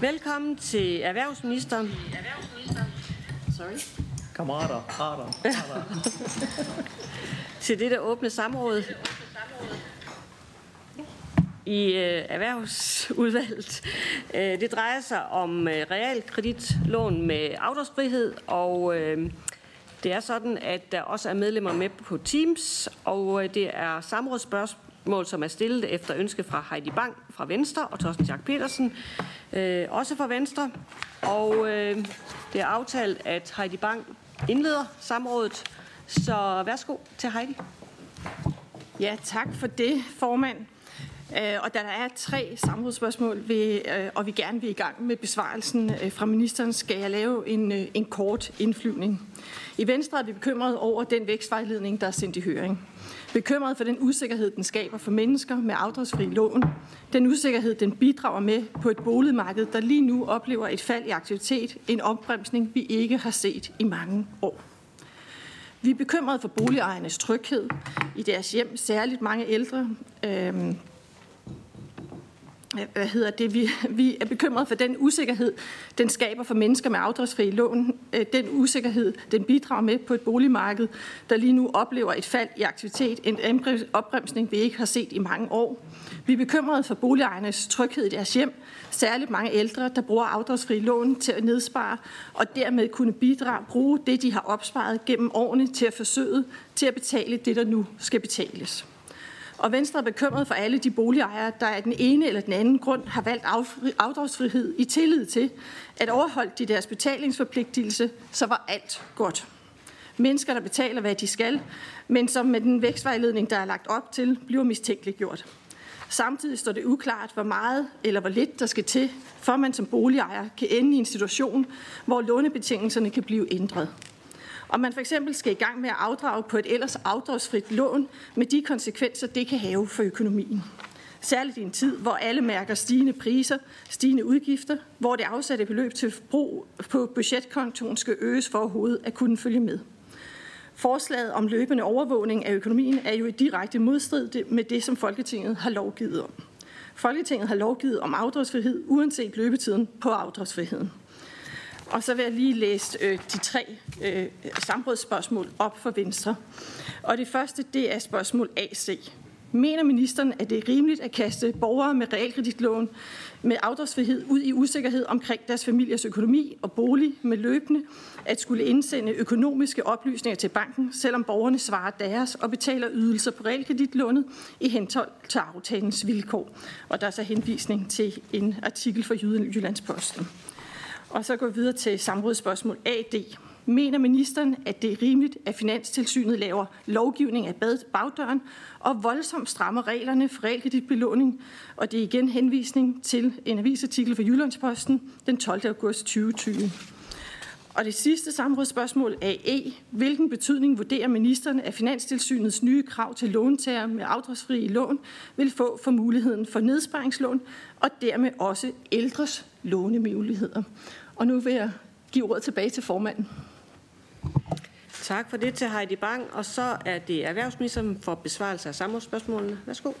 Velkommen til erhvervsministeren. Kammerater. Til dette åbne samråd i erhvervsudvalget. Det drejer sig om realkreditlån med afdragsfrihed, og det er sådan, at der også er medlemmer med på Teams, og det er samrådsspørgsmål, som er stillet efter ønske fra Heidi Bank fra Venstre og Torsten Schack Pedersen, også fra Venstre. Og det er aftalt, at Heidi Bank indleder samrådet. Så værsgo til Heidi. Ja, tak for det, formand. Og da der er 3 samrådsspørgsmål, og vi gerne vil i gang med besvarelsen fra ministeren, skal jeg lave en kort indflyvning. I Venstre er vi bekymrede over den vækstvejledning, der er sendt i høring. Bekymret for den usikkerhed, den skaber for mennesker med afdragsfri lån. Den usikkerhed, den bidrager med på et boligmarked, der lige nu oplever et fald i aktivitet, en opbremsning, vi ikke har set i mange år. Vi er bekymrede for boligejernes tryghed i deres hjem, særligt mange ældre. Vi er bekymrede for den usikkerhed, den skaber for mennesker med afdragsfri lån. Den usikkerhed, den bidrager med på et boligmarked, der lige nu oplever et fald i aktivitet, en opbremsning, vi ikke har set i mange år. Vi er bekymrede for boligejernes tryghed i deres hjem, særligt mange ældre, der bruger afdragsfri lån til at nedspare og dermed kunne bruge det, de har opsparet gennem årene til at forsøge til at betale det, der nu skal betales. Og Venstre er bekymret for alle de boligejere, der af den ene eller den anden grund har valgt afdragsfrihed i tillid til, at overholdt de deres betalingsforpligtelse, så var alt godt. Mennesker, der betaler, hvad de skal, men som med den vækstvejledning, der er lagt op til, bliver mistænkeliggjort. Samtidig står det uklart, hvor meget eller hvor lidt der skal til, for man som boligejer kan ende i en situation, hvor lånebetingelserne kan blive ændret. Og man for eksempel skal i gang med at afdrage på et ellers afdragsfrit lån med de konsekvenser, det kan have for økonomien. Særligt i en tid, hvor alle mærker stigende priser, stigende udgifter, hvor det afsatte beløb til brug på budgetkontoen skal øges for overhovedet at kunne følge med. Forslaget om løbende overvågning af økonomien er jo i direkte modstrid med det, som Folketinget har lovgivet om. Folketinget har lovgivet om afdragsfrihed, uanset løbetiden på afdragsfriheden. Og så vil jeg lige læse de 3 samrådsspørgsmål op for Venstre. Og det første, det er spørgsmål AC. Mener ministeren, at det er rimeligt at kaste borgere med realkreditlån med afdragsfrihed ud i usikkerhed omkring deres familiers økonomi og bolig med løbende at skulle indsende økonomiske oplysninger til banken, selvom borgerne svarer deres og betaler ydelser på realkreditlånet i henhold til aftalens vilkår? Og der er så henvisning til en artikel fra Jyllandsposten. Og så går vi videre til samrådsspørgsmål AD. Mener ministeren, at det er rimeligt, at Finanstilsynet laver lovgivning af bagdøren og voldsomt strammer reglerne for realkreditbelåning? Og det er igen henvisning til en avisartikel fra Jyllandsposten den 12. august 2020. Og det sidste samrådsspørgsmål AE. Hvilken betydning vurderer ministeren, at Finanstilsynets nye krav til låntagere med afdragsfrie lån vil få for muligheden for nedsparingslån og dermed også ældres lånemuligheder? Og nu vil jeg give ordet tilbage til formanden. Tak for det til Heidi Bank, og så er det erhvervsministeren for besvarelse af samrådsspørgsmålene. Værsgo.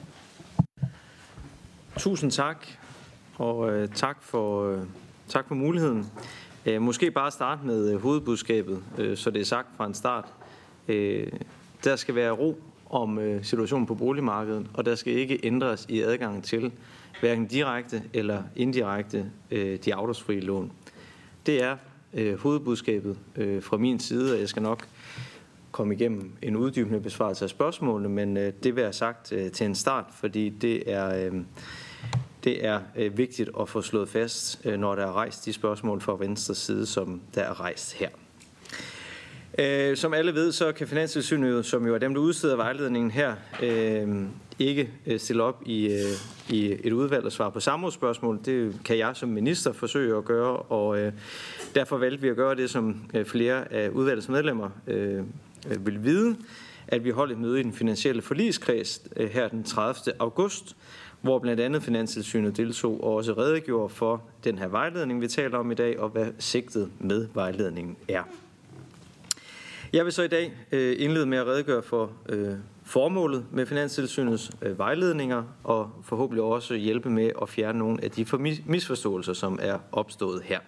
Tusind tak, og tak for muligheden. Måske bare starte med hovedbudskabet, så det er sagt fra en start. Der skal være ro om situationen på boligmarkedet, og der skal ikke ændres i adgang til hverken direkte eller indirekte de afdragsfrie lån. Det er hovedbudskabet fra min side, og jeg skal nok komme igennem en uddybende besvarelse af spørgsmålene, men det vil jeg sagt til en start, fordi det er vigtigt at få slået fast, når der er rejst de spørgsmål fra Venstres side, som der er rejst her. Som alle ved, så kan Finanstilsynet, som jo er dem, der udsteder vejledningen her, ikke stille op i et udvalg og svare på samrådsspørgsmål. Det kan jeg som minister forsøge at gøre, og derfor valgte vi at gøre det, som flere af udvalgets medlemmer vil vide, at vi holdt et møde i den finansielle forligskreds her den 30. august, hvor blandt andet Finanstilsynet deltog og også redegjorde for den her vejledning, vi taler om i dag, og hvad sigtet med vejledningen er. Jeg vil så i dag indlede med at redegøre for formålet med Finanstilsynets vejledninger og forhåbentlig også hjælpe med at fjerne nogle af de misforståelser, som er opstået her.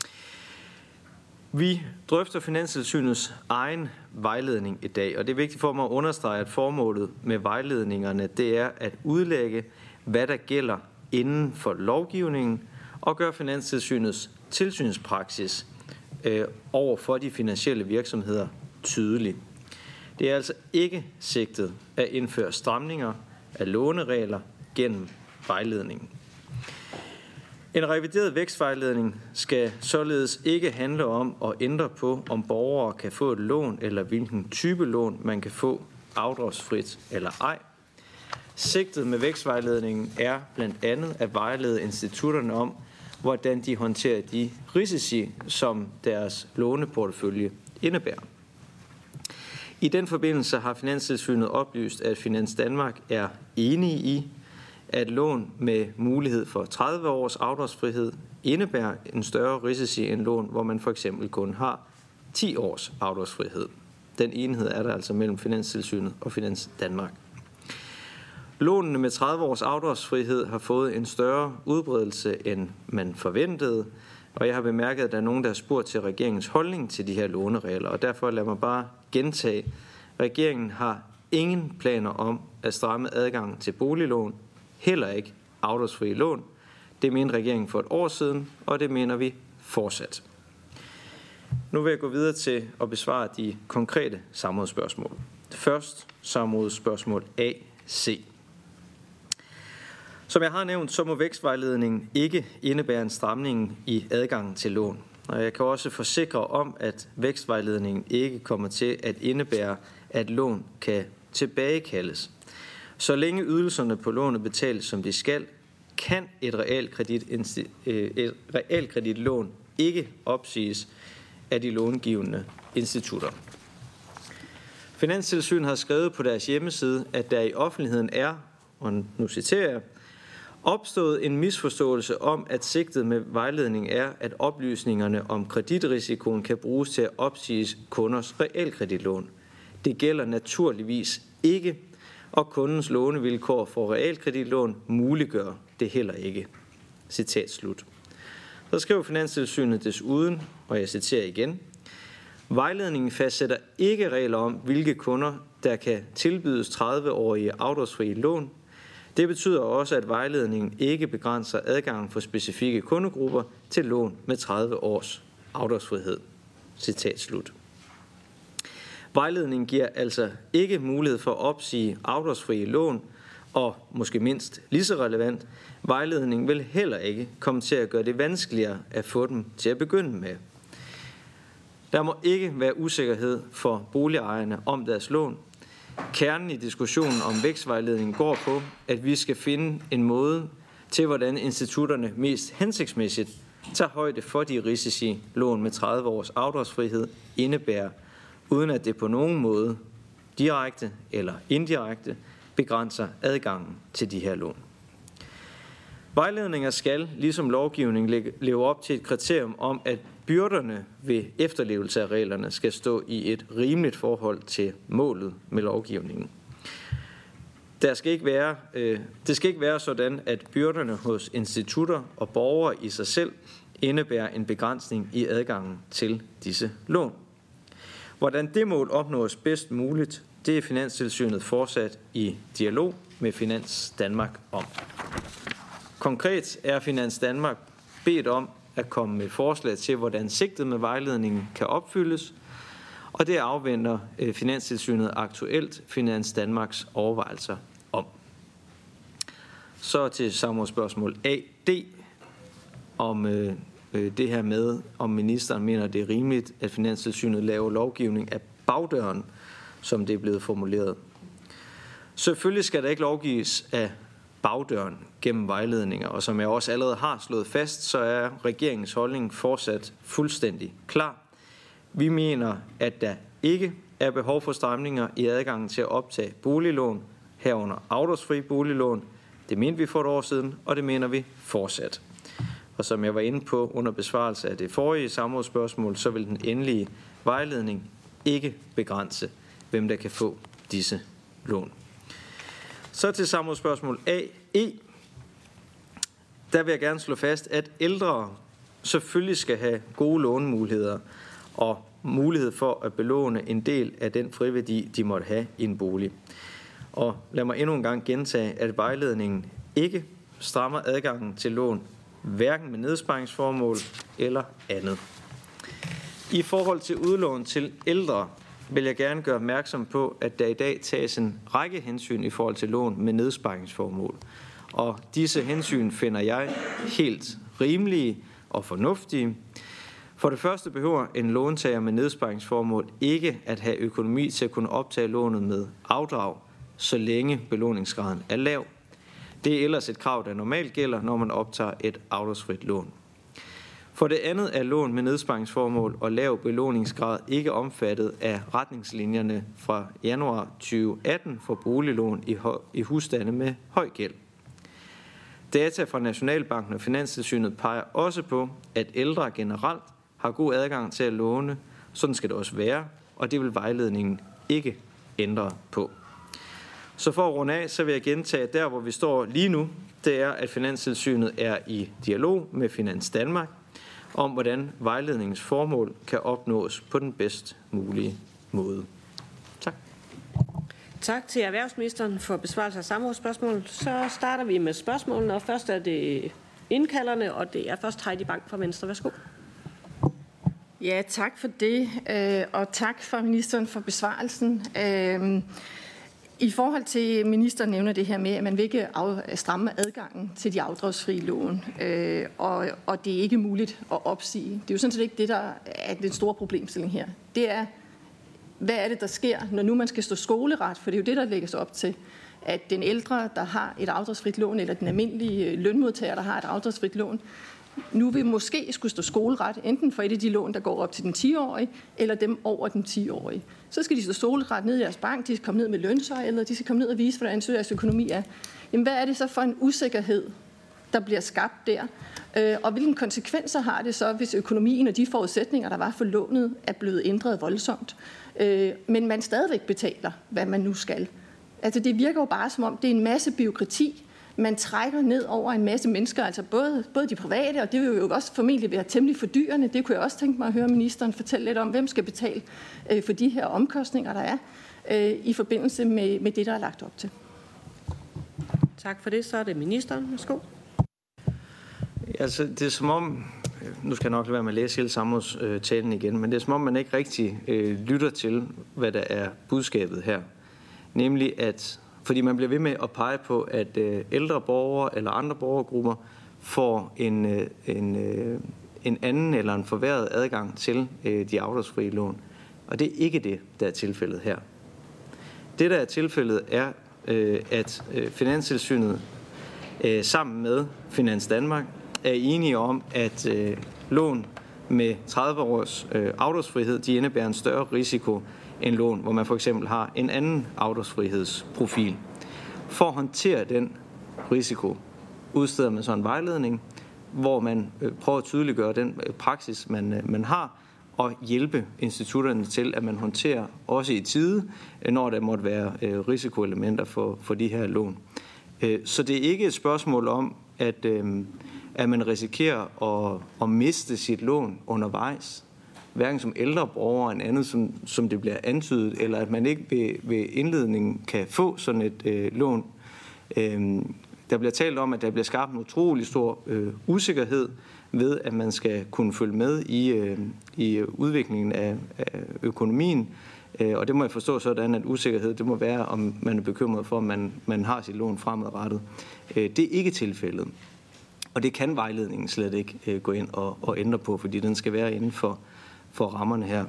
Vi drøfter Finanstilsynets egen vejledning i dag, og det er vigtigt for mig at understrege, at formålet med vejledningerne det er at udlægge, hvad der gælder inden for lovgivningen, og gøre Finanstilsynets tilsynspraksis over for de finansielle virksomheder tydelig. Det er altså ikke sigtet at indføre stramninger af låneregler gennem vejledningen. En revideret vækstvejledning skal således ikke handle om at ændre på, om borgere kan få et lån eller hvilken type lån man kan få afdragsfrit eller ej. Sigtet med vækstvejledningen er blandt andet at vejlede institutterne om, hvordan de håndterer de risici, som deres låneportefølje indebærer. I den forbindelse har Finanstilsynet oplyst, at Finans Danmark er enige i, at lån med mulighed for 30 års afdragsfrihed indebærer en større risici end lån, hvor man for eksempel kun har 10 års afdragsfrihed. Den enighed er der altså mellem Finanstilsynet og Finans Danmark. Lånene med 30 års afdragsfrihed har fået en større udbredelse, end man forventede, og jeg har bemærket, at der er nogen, der har spurgt til regeringens holdning til de her låneregler, og derfor lad mig bare gentage. Regeringen har ingen planer om at stramme adgangen til boliglån, heller ikke afdragsfrie lån. Det mente regeringen for et år siden, og det mener vi fortsat. Nu vil jeg gå videre til at besvare de konkrete samrådsspørgsmål. Først samrådsspørgsmål A, C. Som jeg har nævnt, så må vækstvejledningen ikke indebære en stramning i adgangen til lån. Og jeg kan også forsikre om, at vækstvejledningen ikke kommer til at indebære, at lån kan tilbagekaldes. Så længe ydelserne på lånet betales som de skal, kan et realkreditlån ikke opsiges af de långivende institutter. Finanstilsynet har skrevet på deres hjemmeside, at der i offentligheden er, og nu citerer jeg, opstået en misforståelse om, at sigtet med vejledning er, at oplysningerne om kreditrisikoen kan bruges til at opsige kunders realkreditlån. Det gælder naturligvis ikke, og kundens lånevilkår for realkreditlån muliggør det heller ikke. Citat slut. Så skriver Finanstilsynet desuden, og jeg citerer igen, vejledningen fastsætter ikke regler om, hvilke kunder, der kan tilbydes 30-årige afdragsfrie lån. Det betyder også, at vejledningen ikke begrænser adgangen for specifikke kundegrupper til lån med 30 års afdragsfrihed. Citat slut. Vejledningen giver altså ikke mulighed for at opsige afdragsfrie lån, og måske mindst lige så relevant, vejledningen vil heller ikke komme til at gøre det vanskeligere at få dem til at begynde med. Der må ikke være usikkerhed for boligejerne om deres lån. Kernen i diskussionen om vækstvejledningen går på, at vi skal finde en måde til, hvordan institutterne mest hensigtsmæssigt tager højde for de risici, lån med 30 års afdragsfrihed indebærer, uden at det på nogen måde, direkte eller indirekte, begrænser adgangen til de her lån. Vejledninger skal, ligesom lovgivningen, leve op til et kriterium om, at byrderne ved efterlevelse af reglerne skal stå i et rimeligt forhold til målet med lovgivningen. Det skal ikke være sådan, at byrderne hos institutter og borgere i sig selv indebærer en begrænsning i adgangen til disse lån. Hvordan det mål opnås bedst muligt, det er Finanstilsynet fortsat i dialog med Finans Danmark om. Konkret er Finans Danmark bedt om at komme med forslag til, hvordan sigtet med vejledningen kan opfyldes, og det afventer Finanstilsynet aktuelt Finans Danmarks overvejelser om. Så til samrådsspørgsmål A, D, om det her med, om ministeren mener, det er rimeligt, at Finanstilsynet laver lovgivning af bagdøren, som det er blevet formuleret. Selvfølgelig skal der ikke lovgives af bagdøren gennem vejledninger, og som jeg også allerede har slået fast, så er regeringens holdning fortsat fuldstændig klar. Vi mener, at der ikke er behov for stramninger i adgangen til at optage boliglån, herunder afdragsfri boliglån. Det mente vi for et år siden, og det mener vi fortsat. Og som jeg var inde på under besvarelse af det forrige samrådsspørgsmål, så vil den endelige vejledning ikke begrænse, hvem der kan få disse lån. Så til samme spørgsmål A.E. Der vil jeg gerne slå fast, at ældre selvfølgelig skal have gode lånemuligheder og mulighed for at belåne en del af den friværdi, de måtte have i en bolig. Og lad mig endnu en gang gentage, at vejledningen ikke strammer adgangen til lån, hverken med nedsparingsformål eller andet. I forhold til udlån til ældre vil jeg gerne gøre opmærksom på, at der i dag tages en række hensyn i forhold til lån med nedsparingsformål. Og disse hensyn finder jeg helt rimelige og fornuftige. For det første behøver en låntager med nedsparingsformål ikke at have økonomi til at kunne optage lånet med afdrag, så længe belåningsgraden er lav. Det er ellers et krav, der normalt gælder, når man optager et afdragsfrit lån. For det andet er lån med nedsparingsformål og lav belåningsgrad ikke omfattet af retningslinjerne fra januar 2018 for boliglån i husstande med høj gæld. Data fra Nationalbanken og Finanstilsynet peger også på, at ældre generelt har god adgang til at låne. Sådan skal det også være, og det vil vejledningen ikke ændre på. Så for at runde af, så vil jeg gentage, at der hvor vi står lige nu, det er, at Finanstilsynet er i dialog med Finans Danmark om, hvordan vejledningens formål kan opnås på den bedst mulige måde. Tak. Tak til erhvervsministeren for besvarelse af samrådsspørgsmål. Så starter vi med spørgsmålene, og først er det indkalderne, og det er først Heidi Bank fra Venstre. Værsgo. Ja, tak for det, og tak for ministeren for besvarelsen. I forhold til, ministeren nævner det her med, at man vil ikke stramme adgangen til de afdragsfrie lån, og det er ikke muligt at opsige. Det er jo sådan set ikke det, der er den store problemstilling her. Det er, hvad er det, der sker, når nu man skal stå skoleret, for det er jo det, der lægges op til, at den ældre, der har et afdragsfrit lån, eller den almindelige lønmodtager, der har et afdragsfrit lån, nu vil måske skulle stå skoleret, enten for et af de lån, der går op til den 10-årige, eller dem over den 10-årige. Så skal de stå skoleret ned i deres bank, de skal komme ned med lønsøj, eller de skal komme ned og vise, hvordan deres økonomi er. Jamen, hvad er det så for en usikkerhed, der bliver skabt der? Og hvilke konsekvenser har det så, hvis økonomien og de forudsætninger, der var for lånet, er blevet ændret voldsomt? Men man stadigvæk betaler, hvad man nu skal. Altså, det virker jo bare som om, det er en masse bureaukrati, man trækker ned over en masse mennesker, altså både de private, og det vil jo også formentlig være temmelig fordyrende. Det kunne jeg også tænke mig at høre ministeren fortælle lidt om, hvem skal betale for de her omkostninger, der er i forbindelse med det, der er lagt op til. Tak for det. Så er det ministeren. Værsgo. Altså, det er som om, nu skal jeg nok lade være med at læse hele samrådstalen igen, men det er som om, man ikke rigtig lytter til, hvad der er budskabet her. Nemlig at fordi man bliver ved med at pege på, at ældre borgere eller andre borgergrupper får en anden eller en forværret adgang til de afdragsfrie lån. Og det er ikke det, der er tilfældet her. Det, der er tilfældet, er, at Finanstilsynet sammen med Finans Danmark er enige om, at lån med 30 års afdragsfrihed, de indebærer en større risiko end lån, hvor man for eksempel har en anden afdragsfrihedsprofil. For at håndtere den risiko, udsteder man så en vejledning, hvor man prøver at tydeliggøre den praksis, man har, og hjælpe institutterne til, at man håndterer også i tide, når der måtte være risikoelementer for de her lån. Så det er ikke et spørgsmål om, at man risikerer at miste sit lån undervejs, hverken som ældre borger end andet, som det bliver antydet, eller at man ikke ved indledningen kan få sådan et lån. Der bliver talt om, at der bliver skabt en utrolig stor usikkerhed ved, at man skal kunne følge med i udviklingen af økonomien. Og det må jeg forstå sådan, at usikkerhed, det må være, om man er bekymret for, om man har sit lån fremadrettet. Det er ikke tilfældet. Og det kan vejledningen slet ikke gå ind og ændre på, fordi den skal være inden for rammerne her.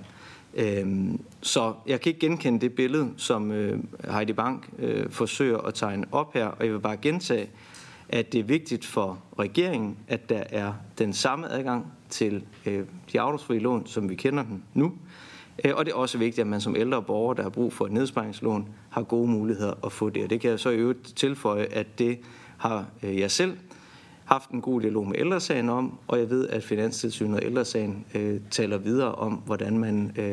Så jeg kan ikke genkende det billede, som Heidi Bank forsøger at tegne op her, og jeg vil bare gentage, at det er vigtigt for regeringen, at der er den samme adgang til de afdragsfrie lån, som vi kender dem nu. Og det er også vigtigt, at man som ældre borger, der har brug for et nedsparingslån, har gode muligheder at få det. Og det kan jeg så i øvrigt tilføje, at det har jeg selv haft en god dialog med Ældre Sagen om, og jeg ved, at Finanstilsynet og Ældre Sagen taler videre om, hvordan man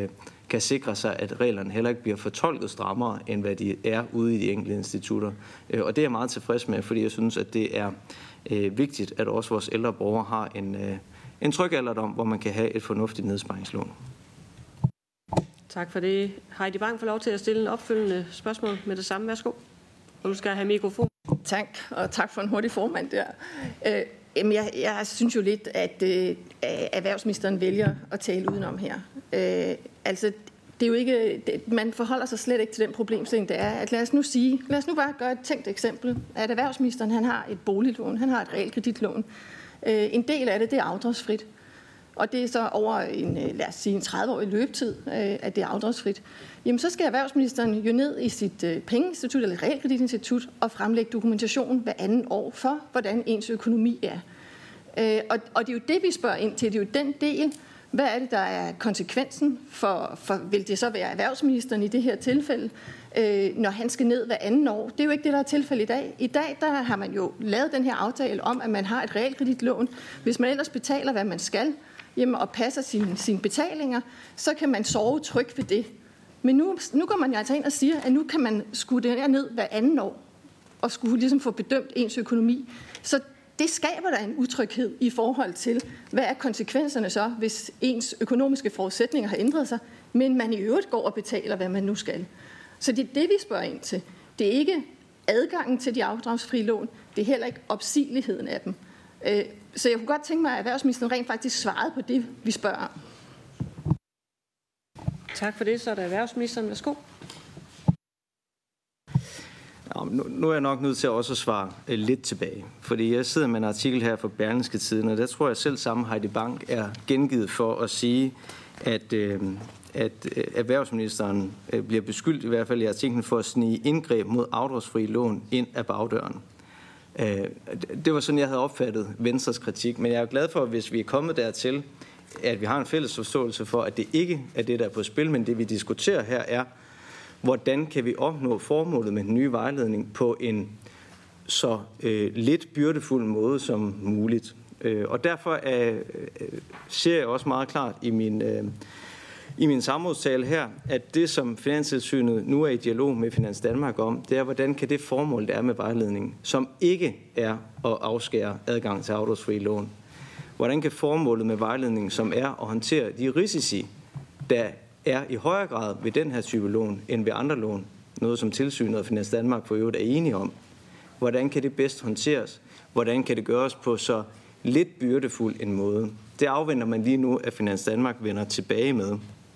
kan sikre sig, at reglerne heller ikke bliver fortolket strammere, end hvad de er ude i de enkelte institutter. Og det er jeg meget tilfreds med, fordi jeg synes, at det er vigtigt, at også vores ældre borgere har en tryg alderdom, hvor man kan have et fornuftigt nedsparingslån. Tak for det. Heidi Bang får lov til at stille en opfølgende spørgsmål med det samme. Værsgo. Og du skal have mikrofon. Tak, og tak for en hurtig formand der. Jeg synes jo lidt, at erhvervsministeren vælger at tale udenom her. Altså, det er jo ikke, man forholder sig slet ikke til den problemstilling, det er, at lad os nu bare gøre et tænkt eksempel, at erhvervsministeren han har et boliglån, han har et realkreditlån. En del af det er afdragsfrit. Og det er så over lad os sige, en 30-årig løbetid, at det er afdragsfrit. Jamen, så skal erhvervsministeren jo ned i sit pengeinstitut eller realkreditinstitut og fremlægge dokumentation hver anden år for, hvordan ens økonomi er. Og det er jo det, vi spørger ind til. Det er jo den del. Hvad er det, der er konsekvensen for vil det så være erhvervsministeren i det her tilfælde, når han skal ned hver anden år? Det er jo ikke det, der er tilfælde i dag. I dag der har man jo lavet den her aftale om, at man har et realkreditlån. Hvis man ellers betaler, hvad man skal, og passer sine betalinger, så kan man sove trygt ved det. Men nu går man altså ind og siger, at nu kan man skue det ned hver anden år, og skulle ligesom få bedømt ens økonomi. Så det skaber der en utryghed i forhold til, hvad er konsekvenserne så, hvis ens økonomiske forudsætninger har ændret sig, men man i øvrigt går og betaler, hvad man nu skal. Så det er det, vi spørger ind til. Det er ikke adgangen til de afdragsfrie lån, det er heller ikke opsigeligheden af dem. Så jeg kunne godt tænke mig, at erhvervsministeren rent faktisk svarede på det, vi spørger om. Tak for det. Så er der erhvervsministeren. Værsgo. Ja, nu er jeg nok nødt til også at svare lidt tilbage. Fordi jeg sidder med en artikel her fra Berlingske Tidende, og der tror jeg selv samme Heidi Bank er gengivet for at sige, at erhvervsministeren bliver beskyldt, i hvert fald i artiklen, for at snige indgreb mod afdragsfrie lån ind af bagdøren. Det var sådan, jeg havde opfattet Venstres kritik, men jeg er glad for, hvis vi er kommet dertil, at vi har en fælles forståelse for, at det ikke er det, der er på spil, men det, vi diskuterer her, er, hvordan kan vi opnå formålet med den nye vejledning på en så lidt byrdefuld måde som muligt. Og derfor ser jeg også meget klart i min samrådstale her, at det, som Finanstilsynet nu er i dialog med Finans Danmark om, det er, hvordan kan det formål, der er med vejledningen, som ikke er at afskære adgang til afdragsfrie lån, hvordan kan formålet med vejledningen, som er at håndtere de risici, der er i højere grad ved den her type lån end ved andre lån, noget som tilsynet og Finans Danmark for øvrigt er enige om, hvordan kan det bedst håndteres, hvordan kan det gøres på så lidt byrdefuld en måde. Det afventer man lige nu, at Finans Danmark vender tilbage med.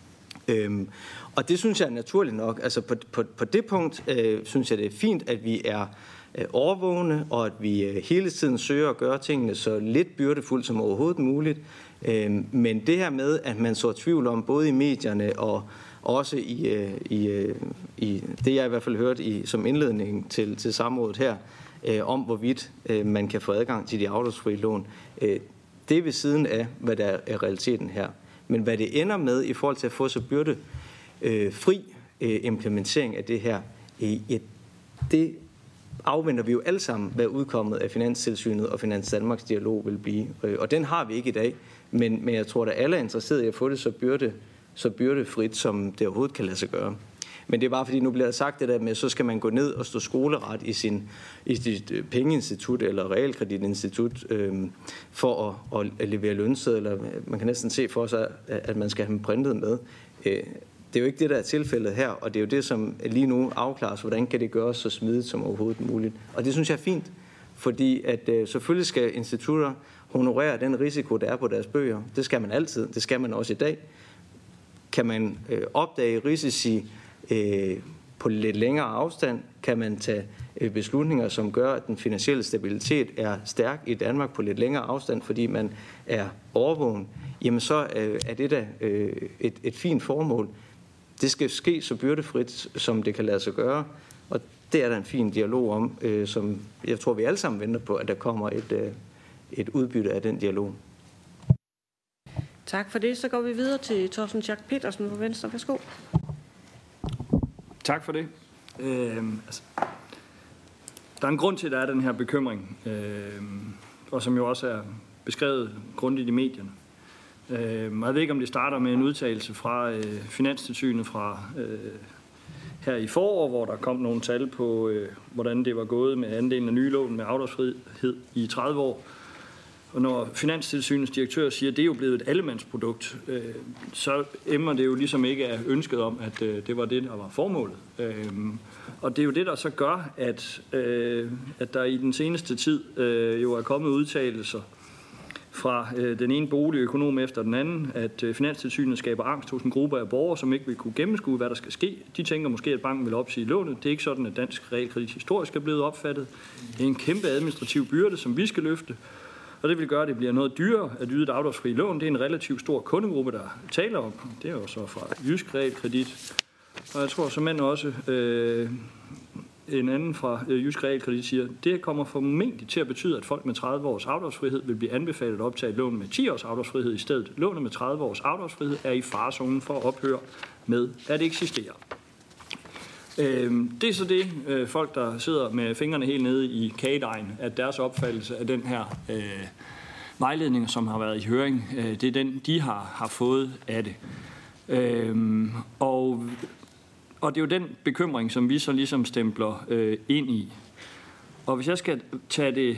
Og det synes jeg er naturligt nok. Altså på det punkt synes jeg, det er fint, at vi er overvågne, og at vi hele tiden søger at gøre tingene så lidt byrdefuldt som overhovedet muligt. Men det her med, at man så tvivl om, både i medierne og også i det, jeg i hvert fald hørte som indledning til samrådet her, om hvorvidt man kan få adgang til de afdragsfrie lån, det er ved siden af, hvad der er realiteten her. Men hvad det ender med i forhold til at få så byrdefri implementering af det her, det afventer vi jo alle sammen, hvad udkommet af Finanstilsynet og Finans Danmarks dialog vil blive. Og den har vi ikke i dag, men jeg tror, at alle er interesserede i at få det så byrdefrit, som det overhovedet kan lade sig gøre. Men det er bare fordi, nu bliver der sagt det der med, så skal man gå ned og stå skoleret i sit pengeinstitut eller realkreditinstitut for at levere lønsedler. Man kan næsten se for sig, at man skal have dem printet med. Det er jo ikke det, der er tilfældet her, og det er jo det, som lige nu afklares, hvordan kan det gøres så smidigt som overhovedet muligt. Og det synes jeg er fint, fordi at selvfølgelig skal institutter honorere den risiko, der er på deres bøger. Det skal man altid, det skal man også i dag. Kan man opdage risici på lidt længere afstand, kan man tage beslutninger, som gør, at den finansielle stabilitet er stærk i Danmark på lidt længere afstand, fordi man er overvågen, jamen så er det da et fint formål. Det skal ske så byrdefrit, som det kan lade sig gøre, og det er der en fin dialog om, som jeg tror, vi alle sammen venter på, at der kommer et udbytte af den dialog. Tak for det. Så går vi videre til Torsten Schack Petersen fra Venstre. Værsgo. Tak for det. Der er en grund til, at der er den her bekymring, og som jo også er beskrevet grundigt i medierne. Jeg ved ikke, om det starter med en udtalelse fra Finanstilsynet fra her i forår, hvor der kom nogle tal på, hvordan det var gået med andelen af nye lån med afdragsfrihed i 30 år. Og når Finanstilsynets direktør siger, at det er jo blevet et allemandsprodukt, så emmer det jo ligesom ikke af ønsket om, at det var det, der var formålet. Og det er jo det, der så gør, at der i den seneste tid jo er kommet udtalelser fra den ene boligøkonom efter den anden, at Finanstilsynet skaber angst hos en gruppe af borgere, som ikke vil kunne gennemskue, hvad der skal ske. De tænker måske, at banken vil opsige lånet. Det er ikke sådan, at dansk realkredit historisk er blevet opfattet. Det er en kæmpe administrativ byrde, som vi skal løfte. Og det vil gøre, at det bliver noget dyrere at yde et afdragsfri lån. Det er en relativt stor kundegruppe, der taler om. Det er jo så fra Jysk Realkredit. Og jeg tror såmænd også, en anden fra Jysk Realkredit siger, at det kommer formentlig til at betyde, at folk med 30 års afdragsfrihed vil blive anbefalet at optage et lån med 10 års afdragsfrihed i stedet. Lånet med 30 års afdragsfrihed er i farezonen for at ophøre med at eksistere. Det er så det, folk, der sidder med fingrene helt nede i kagedejen, at deres opfattelse af den her vejledning, som har været i høring, det er den, de har fået af det. Og det er jo den bekymring, som vi så ligesom stempler ind i. Og hvis jeg skal tage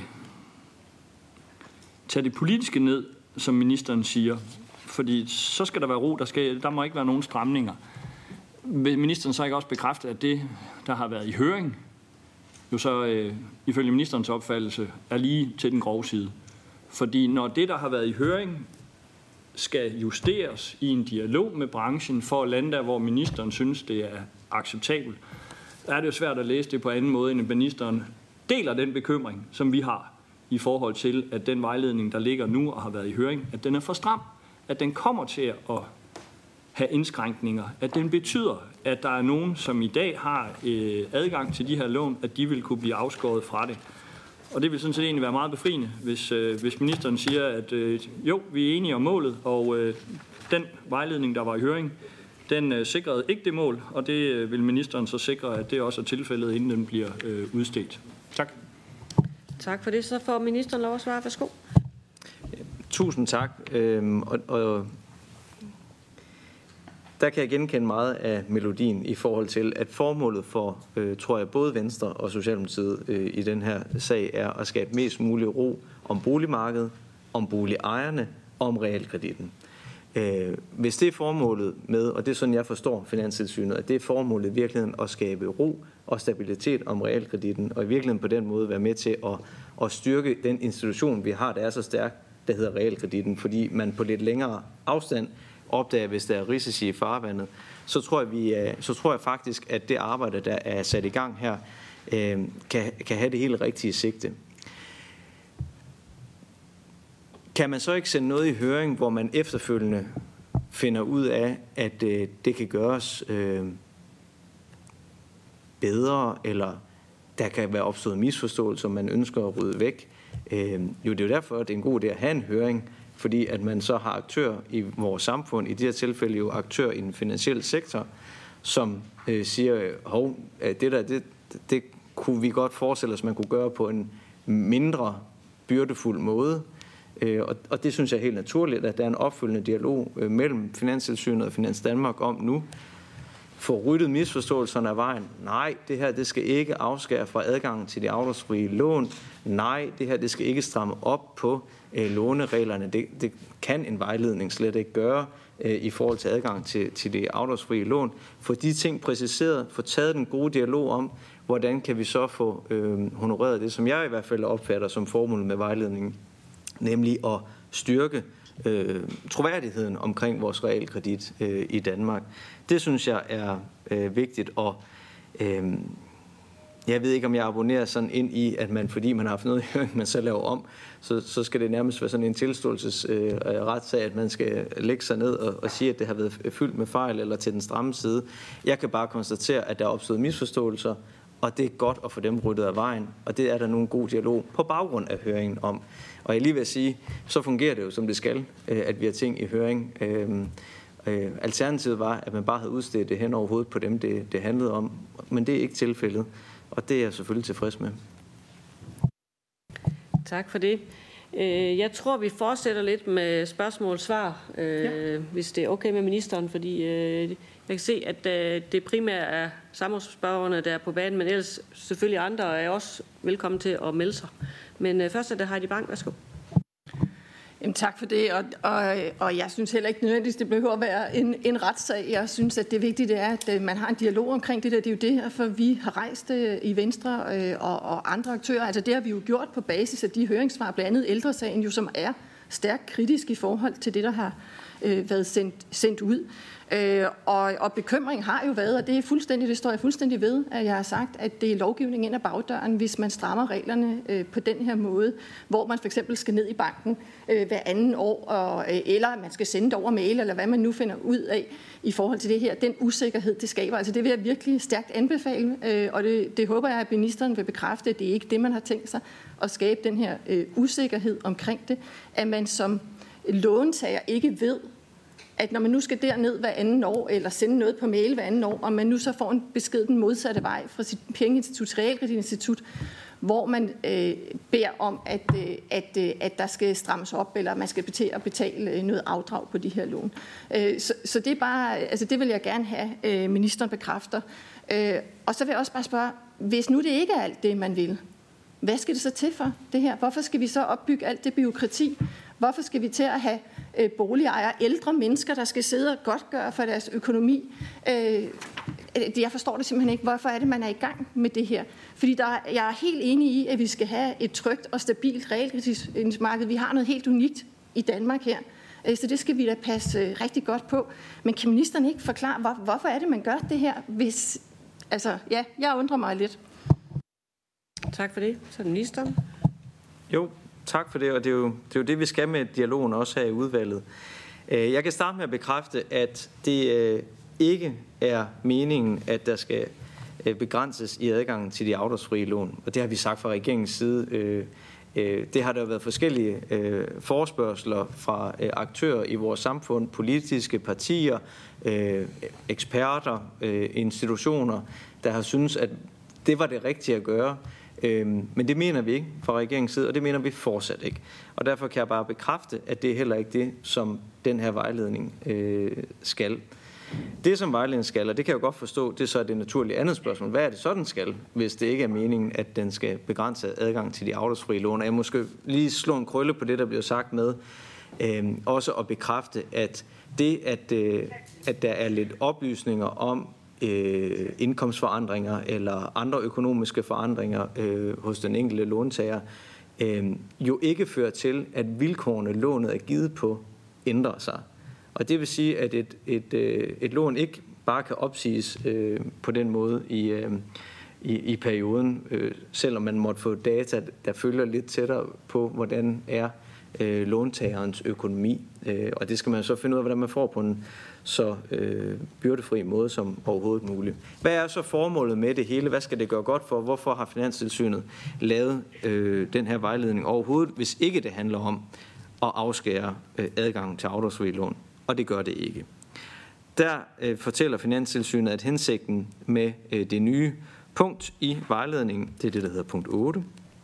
det politiske ned, som ministeren siger, fordi så skal der være ro, der må ikke være nogen stramninger. Vil ministeren så ikke også bekræfte, at det, der har været i høring, jo så ifølge ministerens opfattelse er lige til den grove side? Fordi når det, der har været i høring, skal justeres i en dialog med branchen for at lande der, hvor ministeren synes, det er acceptabelt, er det jo svært at læse det på anden måde, end at ministeren deler den bekymring, som vi har i forhold til, at den vejledning, der ligger nu og har været i høring, at den er for stram, at den kommer til at have indskrænkninger, at den betyder, at der er nogen, som i dag har adgang til de her lån, at de vil kunne blive afskåret fra det. Og det vil sådan set egentlig være meget befriende, hvis ministeren siger, at jo, vi er enige om målet, og den vejledning, der var i høring, den sikrede ikke det mål, og det vil ministeren så sikre, at det også er tilfældet, inden den bliver udstedt. Tak. Tak for det. Så får ministeren lov at svare. Værsgo. Tusind tak. Og der kan jeg genkende meget af melodien i forhold til, at formålet for, tror jeg, både Venstre og Socialdemokratiet i den her sag er at skabe mest mulig ro om boligmarkedet, om boligejerne og om realkreditten. Hvis det er formålet med, og det er sådan, jeg forstår Finanstilsynet, at det er formålet i virkeligheden at skabe ro og stabilitet om realkreditten, og i virkeligheden på den måde være med til at styrke den institution, vi har, der er så stærk, der hedder realkreditten, fordi man på lidt længere afstand opdager, hvis der er risici i farvandet, så tror jeg faktisk, at det arbejde, der er sat i gang her, kan have det helt rigtige sigte. Kan man så ikke sende noget i høring, hvor man efterfølgende finder ud af, at det kan gøres bedre, eller der kan være opstået misforståelser, man ønsker at rydde væk? Jo, det er jo derfor, at det er en god idé at have en høring, fordi at man så har aktører i vores samfund, i det her tilfælde jo aktører i den finansielle sektor, som siger, hov, det kunne vi godt forestille os, man kunne gøre på en mindre byrdefuld måde. Og det synes jeg er helt naturligt, at der er en opfølgende dialog mellem Finanstilsynet og Finans Danmark om nu. Få ryddet misforståelserne af vejen. Nej, det her det skal ikke afskære fra adgangen til de afdragsfrie lån. Nej, det her det skal ikke stramme op på lånereglerne. Det kan en vejledning slet ikke gøre i forhold til adgang til de afdragsfrie lån. Få de ting præciseret, få taget den gode dialog om, hvordan kan vi så få honoreret det, som jeg i hvert fald opfatter som formålet med vejledningen, nemlig at styrke troværdigheden omkring vores realkredit i Danmark. Det synes jeg er vigtigt, og jeg ved ikke, om jeg abonnerer sådan ind i, at man, fordi man har haft noget i høring, man så laver om, så skal det nærmest være sådan en tilståelsesretssag, at man skal lægge sig ned og sige, at det har været fyldt med fejl eller til den stramme side. Jeg kan bare konstatere, at der er opstået misforståelser, og det er godt at få dem ryddet af vejen, og det er der nogen god dialog på baggrund af høringen om. Og jeg lige vil sige, så fungerer det jo, som det skal, at vi har ting i høring. Alternativet var, at man bare havde udstedt det hen over hovedet på dem, det handlede om, men det er ikke tilfældet, og det er jeg selvfølgelig tilfreds med. Tak for det. Jeg tror, vi fortsætter lidt med spørgsmål-svar, hvis det er okay med ministeren, fordi jeg kan se, at det primært er samrådsspørgerne, der er på banen, men ellers selvfølgelig andre er også velkommen til at melde sig. Men først er det Heidi Bank. Værsgo. Jamen, tak for det, og jeg synes heller ikke nødvendigvis, det behøver at være en retssag. Jeg synes, at det vigtige er, at man har en dialog omkring det der. Det er jo det, for vi har rejst i Venstre og andre aktører. Altså det har vi jo gjort på basis af de høringssvar, blandt andet Ældresagen, jo, som er stærkt kritisk i forhold til det, der har været sendt ud. Og bekymring har jo været, og det står jeg fuldstændig ved, at jeg har sagt, at det er lovgivning ind ad bagdøren, hvis man strammer reglerne på den her måde, hvor man for eksempel skal ned i banken hver anden år, eller man skal sende det over mail, eller hvad man nu finder ud af i forhold til det her. Den usikkerhed, det skaber. Altså det vil jeg virkelig stærkt anbefale, og det håber jeg, at ministeren vil bekræfte, at det er ikke det, man har tænkt sig at skabe den her usikkerhed omkring det, at man som låntager ikke ved, at når man nu skal derned hver anden år, eller sende noget på mail hver anden år, og man nu så får en besked den modsatte vej fra sit pengeinstitut, realkreditinstitut, hvor man beder om, at der skal strammes op, eller man skal betale noget afdrag på de her lån. Så det er bare, altså det vil jeg gerne have, ministeren bekræfter. Og så vil jeg også bare spørge, hvis nu det ikke er alt det, man vil, hvad skal det så til for det her? Hvorfor skal vi så opbygge alt det bureaukrati? Hvorfor skal vi til at have boligejere, ældre mennesker, der skal sidde og godtgøre for deres økonomi? Jeg forstår det simpelthen ikke. Hvorfor er det, man er i gang med det her? Fordi jeg er helt enig i, at vi skal have et trygt og stabilt realkreditmarked. Vi har noget helt unikt i Danmark her. Så det skal vi da passe rigtig godt på. Men kan ministeren ikke forklare, hvorfor er det, man gør det her? Jeg undrer mig lidt. Tak for det. Så er det ministeren. Jo, tak for det, og det er jo det, vi skal med dialogen også her i udvalget. Jeg kan starte med at bekræfte, at det ikke er meningen, at der skal begrænses i adgangen til de afdragsfrie lån. Og det har vi sagt fra regeringens side. Det har der været forskellige forespørgsler fra aktører i vores samfund, politiske partier, eksperter, institutioner, der har syntes, at det var det rigtige at gøre. Men det mener vi ikke fra regeringens side, og det mener vi fortsat ikke. Og derfor kan jeg bare bekræfte, at det er heller ikke det, som den her vejledning skal. Det, som vejledningen skal, og det kan jeg jo godt forstå, det er så det naturlige andet spørgsmål. Hvad er det så, den skal, hvis det ikke er meningen, at den skal begrænse adgang til de afdragsfrie lån? Jeg måske lige slå en krølle på det, der bliver sagt med, også at bekræfte, at det, at der er lidt oplysninger om indkomstforandringer eller andre økonomiske forandringer hos den enkelte låntager, jo ikke fører til, at vilkårene lånet er givet på ændrer sig. Og det vil sige, at et lån ikke bare kan opsiges på den måde i perioden, selvom man måtte få data, der følger lidt tættere på, hvordan er låntagerens økonomi. Og det skal man så finde ud af, hvordan man får på en så byrdefri måde som overhovedet muligt. Hvad er så formålet med det hele? Hvad skal det gøre godt for? Hvorfor har Finanstilsynet lavet den her vejledning overhovedet, hvis ikke det handler om at afskære adgangen til afdragsfrie lån? Og det gør det ikke. Der fortæller Finanstilsynet, at hensigten med det nye punkt i vejledningen, det er det, der hedder punkt 8,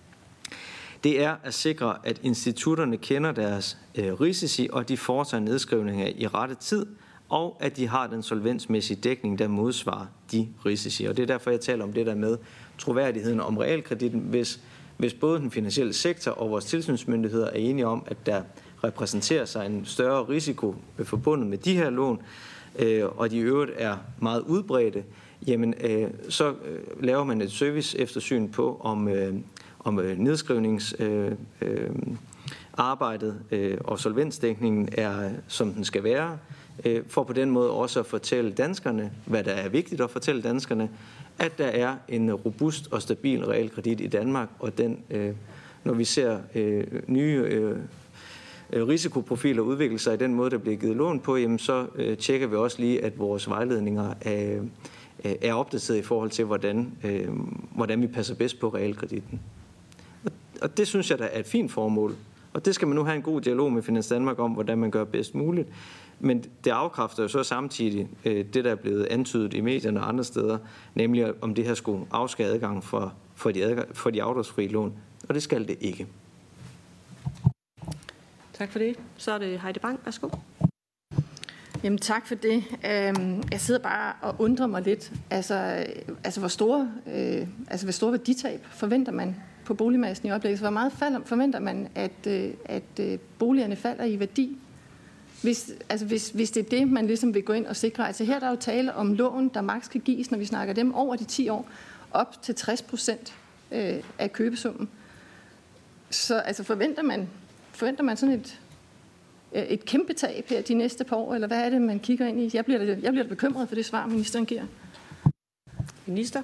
det er at sikre, at institutterne kender deres risici, og de foretager nedskrivninger i rette tid, og at de har den solvensmæssige dækning, der modsvarer de risici. Og det er derfor, jeg taler om det der med troværdigheden om realkreditten. Hvis både den finansielle sektor og vores tilsynsmyndigheder er enige om, at der repræsenterer sig en større risiko forbundet med de her lån, og de i øvrigt er meget udbredte, jamen så laver man et serviceeftersyn på, om nedskrivningsarbejdet og solvensdækningen er, som den skal være, for på den måde også at fortælle danskerne, hvad der er vigtigt at fortælle danskerne, at der er en robust og stabil realkredit i Danmark, og den, når vi ser nye risikoprofiler udvikle sig i den måde, der bliver givet lån på, jamen så tjekker vi også lige, at vores vejledninger er opdateret i forhold til, hvordan vi passer bedst på realkreditten. Og det synes jeg, der er et fint formål. Og det skal man nu have en god dialog med Finans Danmark om, hvordan man gør bedst muligt. Men det afkræfter jo så samtidig det, der er blevet antydet i medierne og andre steder, nemlig om det her skulle afskære adgang for de afdragsfrie lån. Og det skal det ikke. Tak for det. Så er det Heidi Bank. Værsgo. Jamen tak for det. Jeg sidder bare og undrer mig lidt. Altså hvor store værditab forventer man på boligmassen i øjeblikket? Hvor meget forventer man, at boligerne falder i værdi? Hvis det er det, man ligesom vil gå ind og sikre. Altså her der er jo tale om lån, der maks kan gives, når vi snakker dem over de 10 år, op til 60% af købesummen. Så altså forventer man sådan et kæmpe tab her de næste par år, eller hvad er det, man kigger ind i? Jeg bliver bekymret for det svar, ministeren giver. Minister?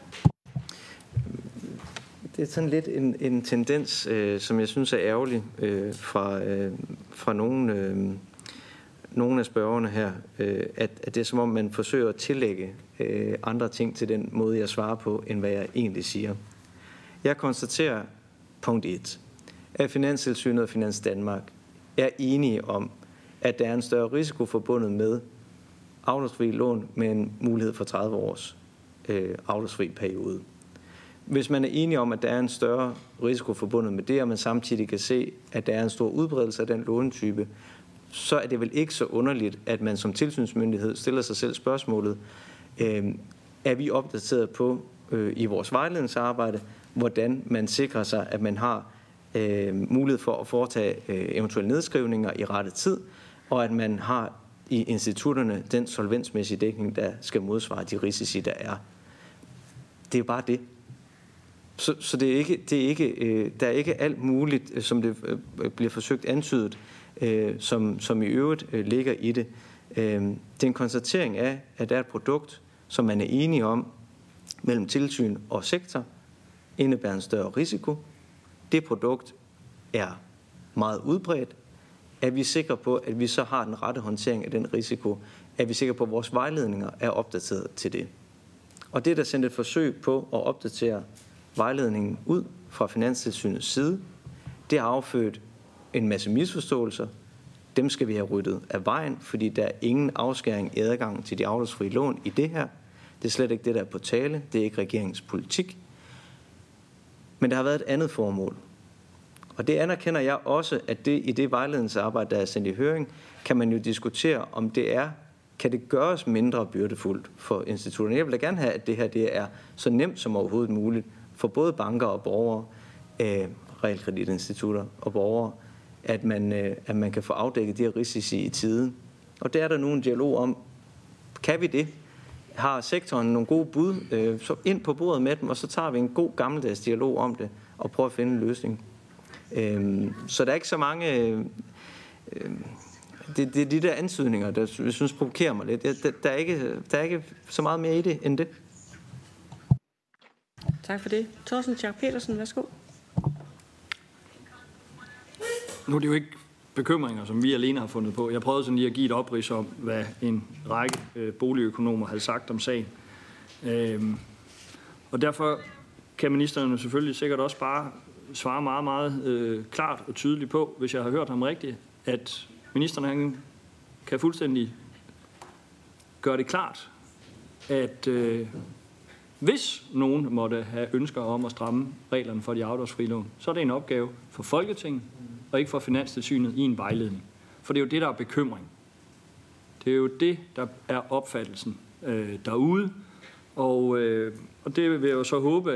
Det er sådan lidt en tendens, som jeg synes er ærgerlig fra nogle af spørgerne her, at det er som om, man forsøger at tillægge andre ting til den måde, jeg svarer på, end hvad jeg egentlig siger. Jeg konstaterer, punkt 1, at Finanstilsynet og Finans Danmark er enige om, at der er en større risiko forbundet med afdragsfri lån med en mulighed for 30 års afdragsfri periode. Hvis man er enige om, at der er en større risiko forbundet med det, og man samtidig kan se, at der er en stor udbredelse af den lånetype, så er det vel ikke så underligt, at man som tilsynsmyndighed stiller sig selv spørgsmålet, er vi opdateret på i vores vejledningsarbejde, hvordan man sikrer sig, at man har mulighed for at foretage eventuelle nedskrivninger i rette tid, og at man har i institutterne den solvensmæssige dækning, der skal modsvare de risici, der er. Det er jo bare det. Så det er ikke, der er ikke alt muligt, som det bliver forsøgt antydet, som i øvrigt ligger i det. Det er en konstatering af, at der er et produkt, som man er enige om mellem tilsyn og sektor, indebærer en større risiko. Det produkt er meget udbredt. Er vi sikre på, at vi så har den rette håndtering af den risiko? Er vi sikre på, at vores vejledninger er opdateret til det? Og det er der sendt et forsøg på at opdatere vejledningen ud fra Finanstilsynets side. Det har affødt en masse misforståelser. Dem skal vi have ryddet af vejen, fordi der er ingen afskæring i adgangen til de afdragsfrie lån i det her. Det er slet ikke det, der er på tale. Det er ikke regeringens politik. Men der har været et andet formål. Og det anerkender jeg også, at det i det vejledningsarbejde, der er sendt i høring, kan man jo diskutere, om det er, kan det gøres mindre byrdefuldt for institutterne. Jeg vil da gerne have, at det her det er så nemt som overhovedet muligt for både banker og borgere, realkreditinstitutter og borgere, at man kan få afdækket de her risici i tide. Og der er der nu en dialog om, kan vi det? Har sektoren nogle gode bud, så ind på bordet med dem, og så tager vi en god gammeldags dialog om det, og prøver at finde en løsning. Så der er ikke så mange... Det er de der antydninger, der jeg synes provokerer mig lidt. Der er ikke så meget mere i det end det. Tak for det. Thorsten Schack Petersen, værsgo. Nu er det jo ikke bekymringer, som vi alene har fundet på. Jeg prøvede sådan lige at give et oprids om, hvad en række boligøkonomer havde sagt om sagen. Og derfor kan ministeren selvfølgelig sikkert også bare svare meget, meget klart og tydeligt på, hvis jeg har hørt ham rigtigt, at ministeren han kan fuldstændig gøre det klart, at hvis nogen måtte have ønsker om at stramme reglerne for de afdragsfrie lån, så er det en opgave for Folketinget og ikke for Finanstilsynet i en vejledning. For det er jo det, der er bekymring. Det er jo det, der er opfattelsen derude. Og det vil jeg jo så håbe,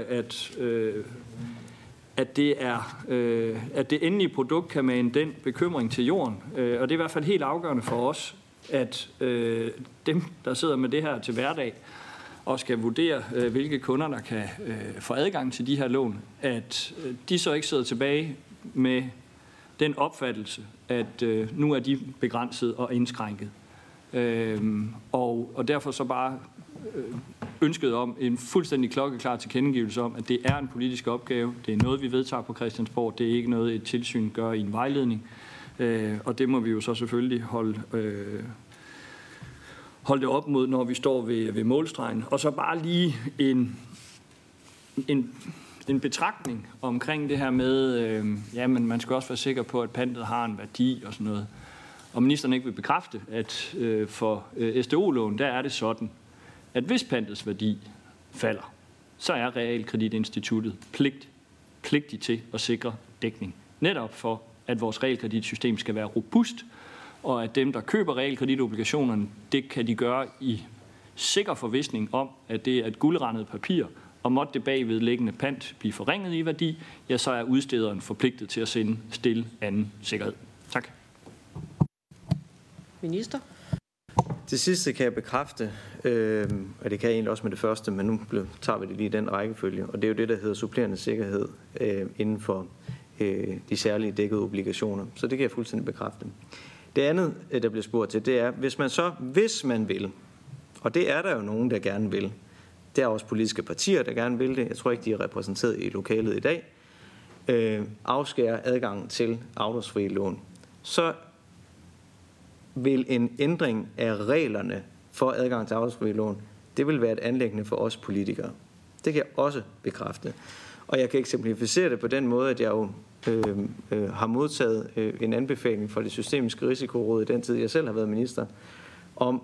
at det endelige produkt kan mane den bekymring til jorden. Og det er i hvert fald helt afgørende for os, at dem, der sidder med det her til hverdag, og skal vurdere, hvilke kunder, der kan få adgang til de her lån, at de så ikke sidder tilbage med den opfattelse, at nu er de begrænset og indskrænket. Og derfor så bare ønsket om en fuldstændig klokkeklar tilkendegivelse om, at det er en politisk opgave. Det er noget, vi vedtager på Christiansborg. Det er ikke noget, et tilsyn gør i en vejledning. Og det må vi jo så selvfølgelig holde det op mod, når vi står ved målstregen. Og så bare lige en betragtning omkring det her med, men man skal også være sikker på, at pantet har en værdi og sådan noget. Og ministeren ikke vil bekræfte, at for SDO-lån, der er det sådan, at hvis pantets værdi falder, så er realkreditinstituttet pligtig til at sikre dækning. Netop for at vores realkreditsystem skal være robust, og at dem, der køber realkreditobligationerne, det kan de gøre i sikker forvisning om, at det er et guldrandet papir, og måtte det bagvedliggende pant blive forringet i værdi, ja, så er udstederen forpligtet til at stille anden sikkerhed. Tak. Minister? Det sidste kan jeg bekræfte, og det kan jeg egentlig også med det første, men nu tager vi det lige i den rækkefølge, og det er jo det, der hedder supplerende sikkerhed inden for de særlige dækkede obligationer. Så det kan jeg fuldstændig bekræfte. Det andet, der bliver spurgt til, det er, hvis man vil, og det er der jo nogen, der gerne vil, det er også politiske partier, der gerne vil det, jeg tror ikke, de er repræsenteret i lokalet i dag, afskære adgang til afdragsfrie lån, så vil en ændring af reglerne for adgang til afdragsfrie lån, det vil være et anliggende for os politikere. Det kan jeg også bekræfte. Og jeg kan eksemplificere det på den måde, at jeg jo har modtaget en anbefaling fra det systemiske risikoråd i den tid, jeg selv har været minister, om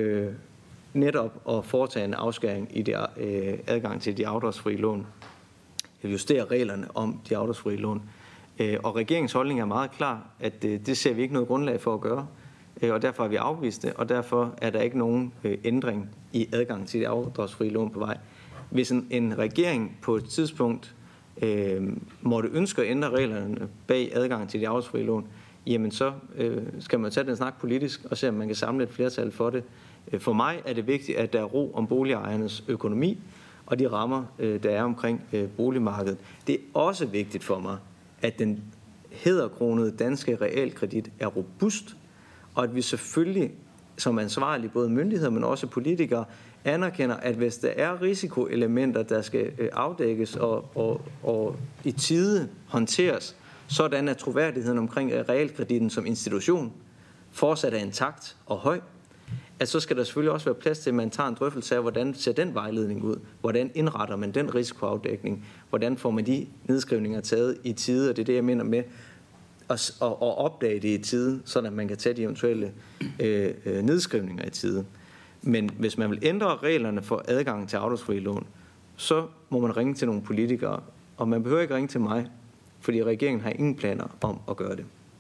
netop at foretage en afskæring i adgang til de afdragsfrie lån. Jeg justerer reglerne om de afdragsfrie lån. Og regeringens holdning er meget klar, at det ser vi ikke noget grundlag for at gøre. Og derfor har vi afvist det, og derfor er der ikke nogen ændring i adgang til de afdragsfrie lån på vej. Hvis en regering på et tidspunkt måtte ønske at ændre reglerne bag adgang til de afdragsfrie lån, jamen så skal man tage den snak politisk og se, om man kan samle et flertal for det. For mig er det vigtigt, at der er ro om boligejernes økonomi og de rammer, der er omkring boligmarkedet. Det er også vigtigt for mig, at den hæderkronede danske realkredit er robust, og at vi selvfølgelig som ansvarlige, både myndigheder, men også politikere, anerkender, at hvis der er risikoelementer, der skal afdækkes og i tide håndteres, sådan at troværdigheden omkring realkreditten som institution fortsat er intakt og høj, at så skal der selvfølgelig også være plads til, at man tager en drøftelse af, hvordan ser den vejledning ud, hvordan indretter man den risikoafdækning, hvordan får man de nedskrivninger taget i tide, og det er det, jeg mener med at opdage det i tide, så man kan tage de eventuelle nedskrivninger i tide. Men hvis man vil ændre reglerne for adgang til afdragsfrie lån, så må man ringe til nogle politikere, og man behøver ikke ringe til mig, fordi regeringen har ingen planer om at gøre det.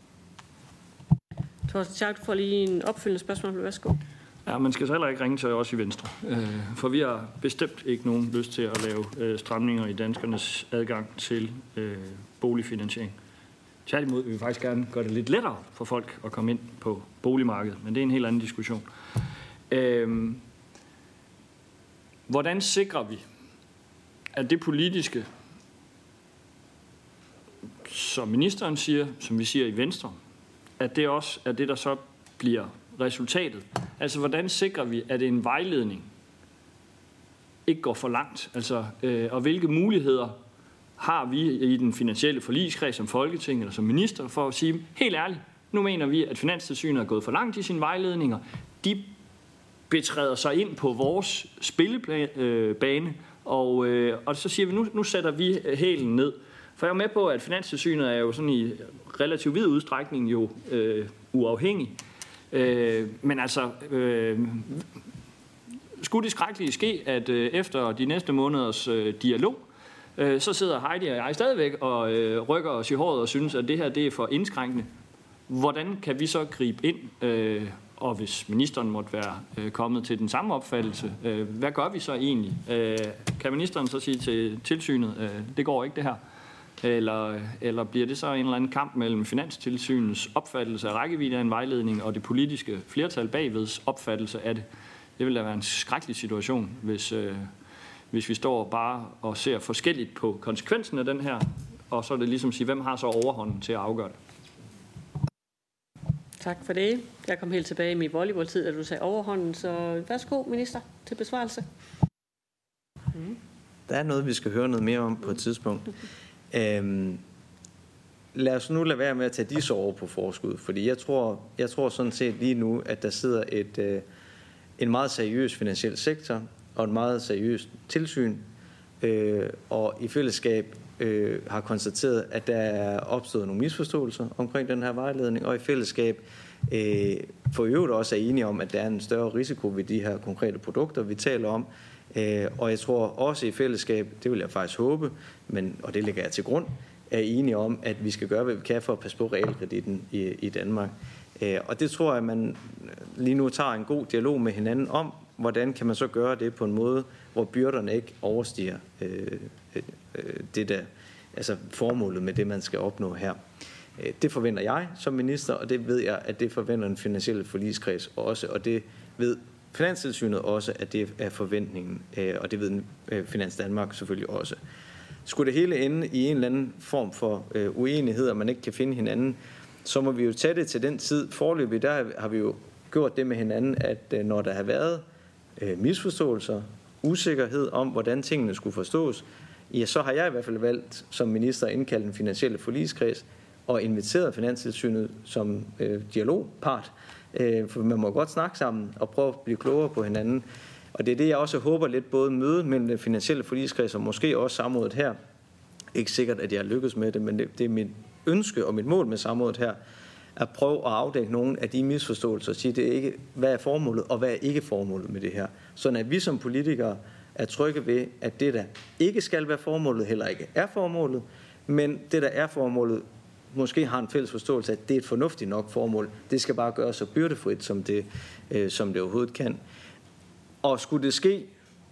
Torsten Schack får lige en opfølgende spørgsmål. Værsgo. Ja, man skal så heller ikke ringe til os i Venstre, for vi har bestemt ikke nogen lyst til at lave stramninger i danskernes adgang til boligfinansiering. Tværtimod vil vi faktisk gerne gøre det lidt lettere for folk at komme ind på boligmarkedet, men det er en helt anden diskussion. Hvordan sikrer vi, at det politiske, som ministeren siger, som vi siger i Venstre, at det også er det, der så bliver resultatet? Altså, hvordan sikrer vi, at en vejledning ikke går for langt? Altså, og hvilke muligheder har vi i den finansielle forligskreds som Folketing eller som minister for at sige, helt ærligt, nu mener vi, at Finanstilsynet er gået for langt i sine vejledninger. De betræder sig ind på vores spillebane, og så siger vi, nu sætter vi hælen ned. For jeg er med på, at Finanstilsynet er jo sådan i relativt vid udstrækning jo uafhængig. Men altså, skulle det skrækkeligt ske, at efter de næste måneders dialog, så sidder Heidi og jeg stadigvæk og rykker os i håret og synes, at det her det er for indskrænkende. Hvordan kan vi så gribe ind? Og hvis ministeren måtte være kommet til den samme opfattelse, hvad gør vi så egentlig? Kan ministeren så sige til tilsynet, det går ikke det her? Eller bliver det så en eller anden kamp mellem Finanstilsynets opfattelse af rækkevidde af en vejledning og det politiske flertal bagveds opfattelse af det? Det vil da være en skrækkelig situation, hvis vi står bare og ser forskelligt på konsekvensen af den her, og så er det ligesom at sige, hvem har så overhånden til at afgøre det? Tak for det. Jeg kom helt tilbage i min volleyballtid, da du sagde overhånden, så værsgo, minister, til besvarelse. Der er noget, vi skal høre noget mere om på et tidspunkt. Lad os nu lade være med at tage disse over på forskud, fordi jeg tror sådan set lige nu, at der sidder en meget seriøs finansiel sektor og et meget seriøst tilsyn, og i fællesskab har konstateret, at der er opstået nogle misforståelser omkring den her vejledning, og i fællesskab for øvrigt også er enige om, at der er en større risiko ved de her konkrete produkter, vi taler om. Og jeg tror også i fællesskab, det vil jeg faktisk håbe, og det lægger jeg til grund, er enige om, at vi skal gøre, hvad vi kan for at passe på realkreditten i Danmark. Og det tror jeg, man lige nu tager en god dialog med hinanden om, hvordan kan man så gøre det på en måde, hvor byrderne ikke overstiger det der, altså formålet med det, man skal opnå her. Det forventer jeg som minister, og det ved jeg, at det forventer den finansielle forligskreds også, og det ved Finanstilsynet også, at det er forventningen, og det ved Finans Danmark selvfølgelig også. Skulle det hele ende i en eller anden form for uenighed, og man ikke kan finde hinanden, så må vi jo tage det til den tid. Foreløbig, der har vi jo gjort det med hinanden, at når der har været misforståelser, usikkerhed om, hvordan tingene skulle forstås, ja, så har jeg i hvert fald valgt som minister at indkalde den finansielle forligskreds og inviteret Finanstilsynet som dialogpart, for man må godt snakke sammen og prøve at blive klogere på hinanden. Og det er det, jeg også håber lidt både møde mellem den finansielle forligskreds og måske også samrådet her. Ikke sikkert, at jeg lykkes med det, men det er mit ønske og mit mål med samrådet her, at prøve at afdække nogle af de misforståelser og sige, det er ikke, hvad er formålet og hvad er ikke formålet med det her. Sådan at vi som politikere er trygge ved, at det, der ikke skal være formålet, heller ikke er formålet, men det, der er formålet, måske har en fælles forståelse af, at det er et fornuftigt nok formål. Det skal bare gøres så byrdefrit, som det overhovedet kan. Og skulle det ske,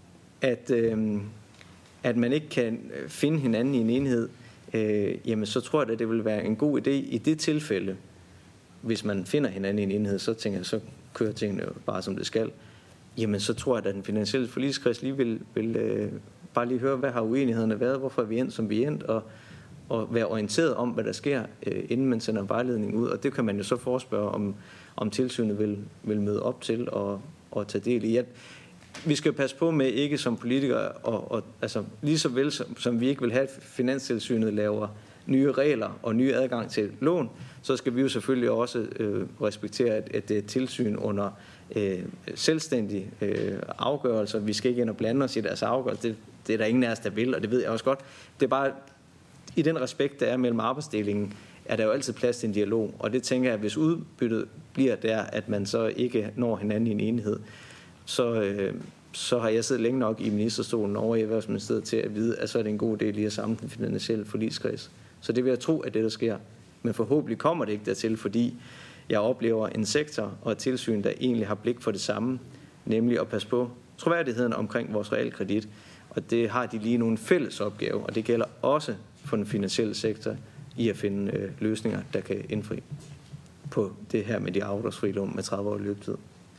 at man ikke kan finde hinanden i en enhed, jamen så tror jeg, at det vil være en god idé i det tilfælde, hvis man finder hinanden i en enhed, så tænker jeg, så kører tingene jo bare som det skal. Jamen så tror jeg, at den finansielle forligskreds lige vil bare lige høre, hvad har uenighederne været, hvorfor er vi endt, som vi er endt, og være orienteret om, hvad der sker, inden man sender vejledning ud. Og det kan man jo så forespørge, om tilsynet vil møde op til og tage del i. Vi skal passe på med ikke som politikere, og altså lige så vel som vi ikke vil have, at Finanstilsynet laver nye regler og nye adgang til lån, så skal vi jo selvfølgelig også respektere, at det er tilsyn under selvstændige afgørelser. Vi skal ikke ind og blande os i deres afgørelser. Det er der ingen af os, der vil, og det ved jeg også godt. Det er bare i den respekt, der er mellem arbejdsdelingen, er der jo altid plads til en dialog, og det tænker jeg, at hvis udbyttet bliver der, at man så ikke når hinanden i en enhed, så har jeg siddet længe nok i ministerstolen over i Erhvervsministeriet til at vide, at så er det en god idé lige at samle den finansielle forligskreds. Så det vil jeg tro, at det der sker. Men forhåbentlig kommer det ikke dertil, fordi jeg oplever en sektor og et tilsyn, der egentlig har blik for det samme, nemlig at passe på troværdigheden omkring vores realkredit. Og det har de lige nogle fælles opgaver, og det gælder også for den finansielle sektor i at finde løsninger, der kan indfri på det her med de afdragsfri lån med 30 år løbetid.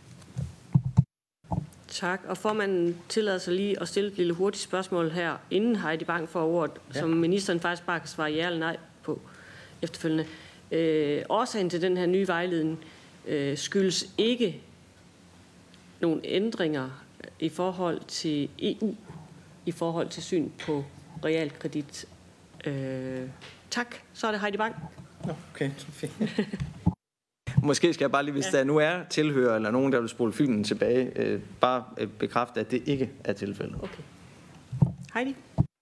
Tak. Og formanden tillader sig lige at stille et lille hurtigt spørgsmål her, inden Heidi Bank får ordet, som ministeren faktisk bare kan svare ja eller nej på efterfølgende. Årsagen til den her nye vejledning skyldes ikke nogle ændringer i forhold til EU, i forhold til syn på realkredit. Tak. Så er det Heidi Bank. Okay, fint. Måske skal jeg bare lige, hvis der nu er tilhører eller nogen, der vil spole filmen tilbage, bare bekræfte, at det ikke er tilfældet. Okay. Heidi?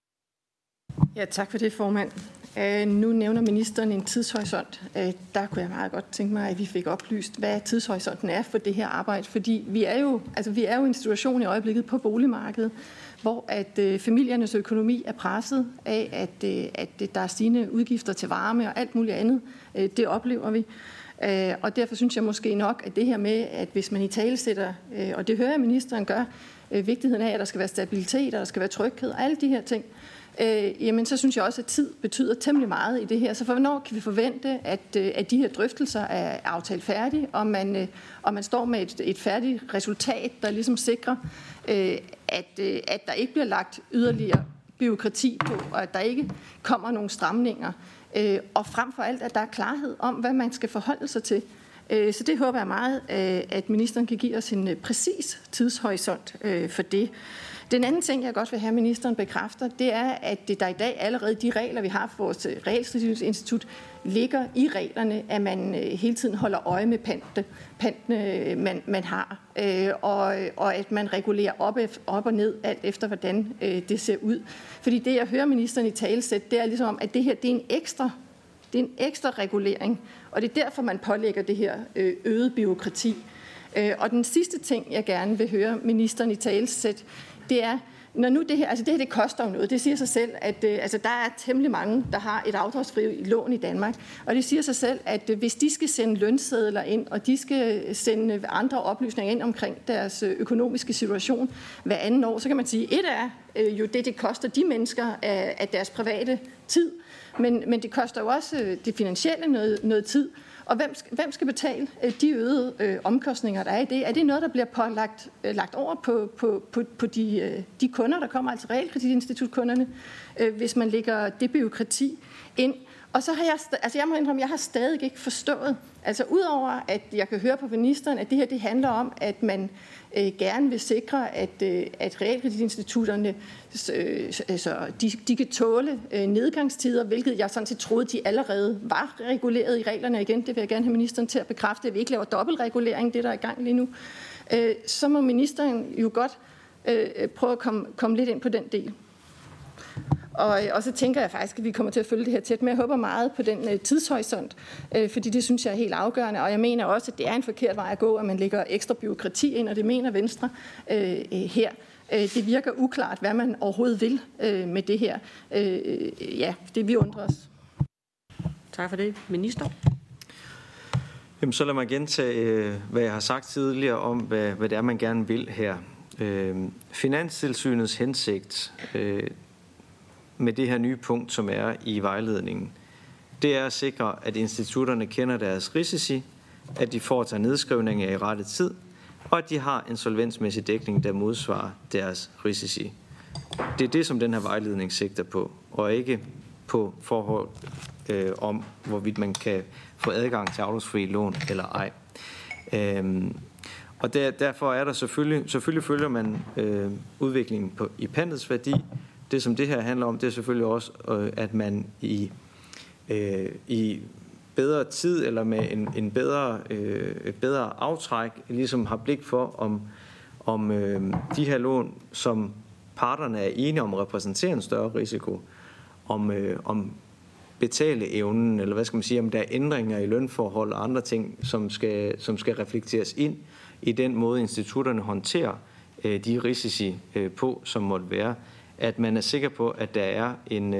Ja, tak for det, formand. Nu nævner ministeren en tidshorisont. Der kunne jeg meget godt tænke mig, at vi fik oplyst, hvad tidshorisonten er for det her arbejde. Fordi vi er jo en situation i øjeblikket på boligmarkedet, hvor at familiernes økonomi er presset af, at der er stigende udgifter til varme og alt muligt andet. Det oplever vi. Og derfor synes jeg måske nok, at det her med, at hvis man i tale sætter, og det hører jeg ministeren gør, vigtigheden af, at der skal være stabilitet, og der skal være tryghed og alle de her ting, jamen så synes jeg også, at tid betyder temmelig meget i det her. Så hvornår kan vi forvente, at de her drøftelser er aftalt færdige, og man står med et færdigt resultat, der ligesom sikrer, at der ikke bliver lagt yderligere bureaukrati på, og at der ikke kommer nogle stramninger. Og frem for alt, at der er klarhed om, hvad man skal forholde sig til. Så det håber jeg meget, at ministeren kan give os en præcis tidshorisont for det. Den anden ting, jeg godt vil have, at ministeren bekræfter, det er, at der i dag allerede de regler, vi har for vores realkreditinstitut, ligger i reglerne, at man hele tiden holder øje med pantene, man har, og at man regulerer op og ned, alt efter hvordan det ser ud. Fordi det, jeg hører ministeren i talesæt, det er ligesom om, at det her det er en ekstra regulering, og det er derfor, man pålægger det her øget bureaukrati. Og den sidste ting, jeg gerne vil høre ministeren i talesæt, det er, når nu det her, det koster jo noget. Det siger sig selv, at der er temmelig mange, der har et afdragsfrit lån i Danmark. Og det siger sig selv, at hvis de skal sende lønsedler ind, og de skal sende andre oplysninger ind omkring deres økonomiske situation hver anden år, så kan man sige, et er jo det koster de mennesker af deres private tid, men det koster jo også det finansielle noget tid. Og hvem skal betale de øgede omkostninger, der er i det? Er det noget, der bliver lagt over på de kunder, der kommer, altså realkreditinstitutkunderne, hvis man lægger det bureaukrati ind? Og så har jeg må indrømme, jeg har stadig ikke forstået, altså udover at jeg kan høre på ministeren, at det her det handler om, at man gerne vil sikre, at realkreditinstitutterne de kan tåle nedgangstider, hvilket jeg sådan set troede, de allerede var reguleret i reglerne igen. Det vil jeg gerne have ministeren til at bekræfte, at vi ikke laver dobbeltregulering, det der er i gang lige nu. Så må ministeren jo godt prøve at komme lidt ind på den del. Og så tænker jeg faktisk, at vi kommer til at følge det her tæt, men jeg håber meget på den tidshorisont, fordi det synes jeg er helt afgørende, og jeg mener også, at det er en forkert vej at gå, at man lægger ekstra bureaukrati ind, og det mener Venstre her. Det virker uklart, hvad man overhovedet vil med det her. Det vi undrer os. Tak for det. Minister? Jamen, så lad mig gentage, hvad jeg har sagt tidligere om, hvad det er, man gerne vil her. Finanstilsynets hensigt med det her nye punkt, som er i vejledningen, det er at sikre, at institutterne kender deres risici, at de foretager nedskrivninger i rette tid, og at de har en solvensmæssig dækning, der modsvarer deres risici. Det er det, som den her vejledning sigter på, og ikke på forhold om, hvorvidt man kan få adgang til afdragsfri lån eller ej. Og derfor er der selvfølgelig følger man udviklingen i pantets værdi. Det, som det her handler om, det er selvfølgelig også, at man i bedre tid eller med et bedre aftræk ligesom har blik for, om de her lån, som parterne er enige om, repræsenterer en større risiko, om betaleevnen, eller hvad skal man sige, om der er ændringer i lønforhold og andre ting, som skal reflekteres ind i den måde, institutterne håndterer de risici på, som måtte være, at man er sikker på, at der er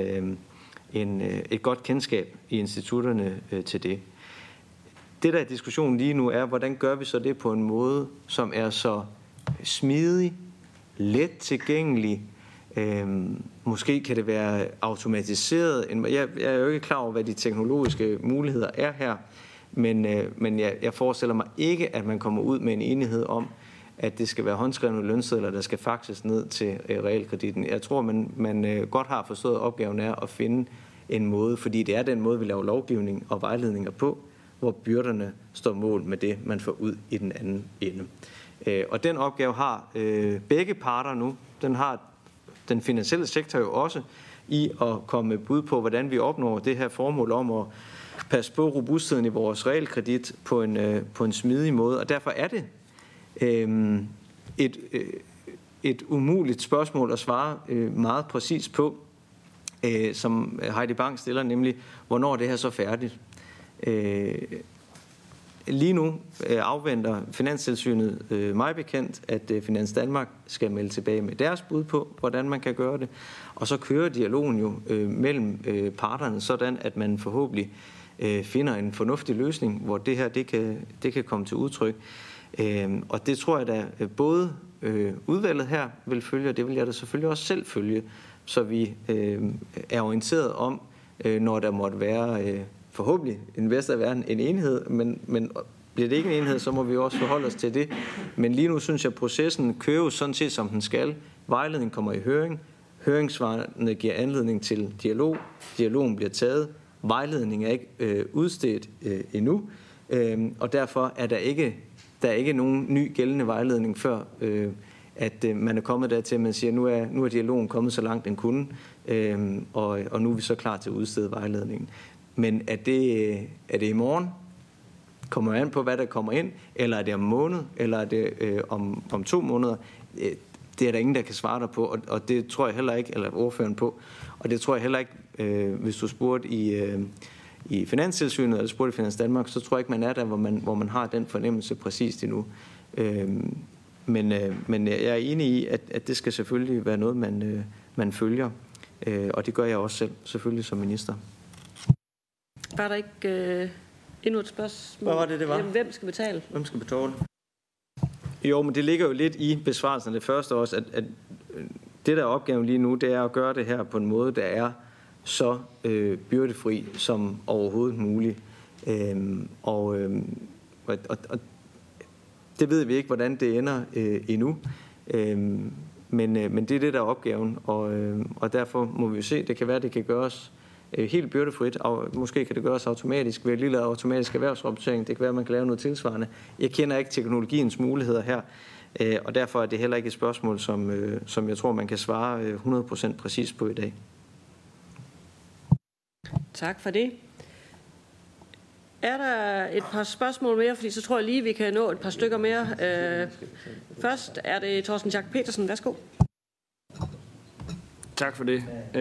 et godt kendskab i institutterne til det. Det, der er diskussionen lige nu, er, hvordan gør vi så det på en måde, som er så smidig, let tilgængelig. Måske kan det være automatiseret. Jeg er jo ikke klar over, hvad de teknologiske muligheder er her, men jeg forestiller mig ikke, at man kommer ud med en enighed om, at det skal være håndskrevne lønsedler, der skal faxes ned til realkreditten. Jeg tror, man godt har forstået, at opgaven er at finde en måde, fordi det er den måde, vi laver lovgivning og vejledninger på, hvor byrderne står mål med det, man får ud i den anden ende. Og den opgave har begge parter nu. Den har den finansielle sektor jo også i at komme med bud på, hvordan vi opnår det her formål om at passe på robustheden i vores realkredit på en smidig måde. Og derfor er det et umuligt spørgsmål at svare meget præcis på, som Heidi Bank stiller, nemlig, hvornår det her så færdigt. Lige nu afventer Finanstilsynet mig bekendt, at Finans Danmark skal melde tilbage med deres bud på, hvordan man kan gøre det. Og så kører dialogen jo mellem parterne, sådan at man forhåbentlig finder en fornuftig løsning, hvor det her det kan komme til udtryk. Og det tror jeg da både udvalget her vil følge, og det vil jeg da selvfølgelig også selv følge, så vi er orienteret om, når der måtte være forhåbentlig i den bedste af verden en enhed, men bliver det ikke en enhed, så må vi også forholde os til det. Men lige nu synes jeg, at processen kører sådan set, som den skal. Vejledningen kommer i høring. Høringssvarene giver anledning til dialog. Dialogen bliver taget. Vejledningen er ikke udstedt endnu. Og derfor er der ikke nogen ny gældende vejledning før, at man er kommet dertil, at man siger, nu er dialogen kommet så langt den kunne, og nu er vi så klar til at udstede vejledningen. Men er det i morgen? Kommer an på, hvad der kommer ind? Eller er det om en måned? Eller er det om 2 måneder? Det er der ingen, der kan svare dig på, og det tror jeg heller ikke, eller ordføreren på, og det tror jeg heller ikke, hvis du spurgte i Finanstilsynet, eller spurgte i Finans Danmark, så tror jeg ikke, man er der, hvor man har den fornemmelse præcist endnu. Men jeg er enig i, at det skal selvfølgelig være noget, man følger. Og det gør jeg også selv, selvfølgelig som minister. Var der ikke endnu et spørgsmål? Hvad var det var? Jamen, hvem skal betale? Hvem skal betale? Jo, men det ligger jo lidt i besvarelsen af det første også, at det, der er opgaven lige nu, det er at gøre det her på en måde, der er så byrdefri som overhovedet muligt. Og det ved vi ikke, hvordan det ender endnu. Men det er det, der er opgaven, og derfor må vi jo se, det kan være, det kan gøres helt byrdefrit, og måske kan det gøres automatisk ved et lille automatisk erhvervsrapportering. Det kan være, at man kan lave noget tilsvarende. Jeg kender ikke teknologiens muligheder her, og derfor er det heller ikke et spørgsmål, som jeg tror, man kan svare 100% præcis på i dag. Tak for det. Er der et par spørgsmål mere, fordi så tror jeg lige, vi kan nå et par stykker mere. Først er det Torsten Schack Petersen. Værsgo. Tak for det.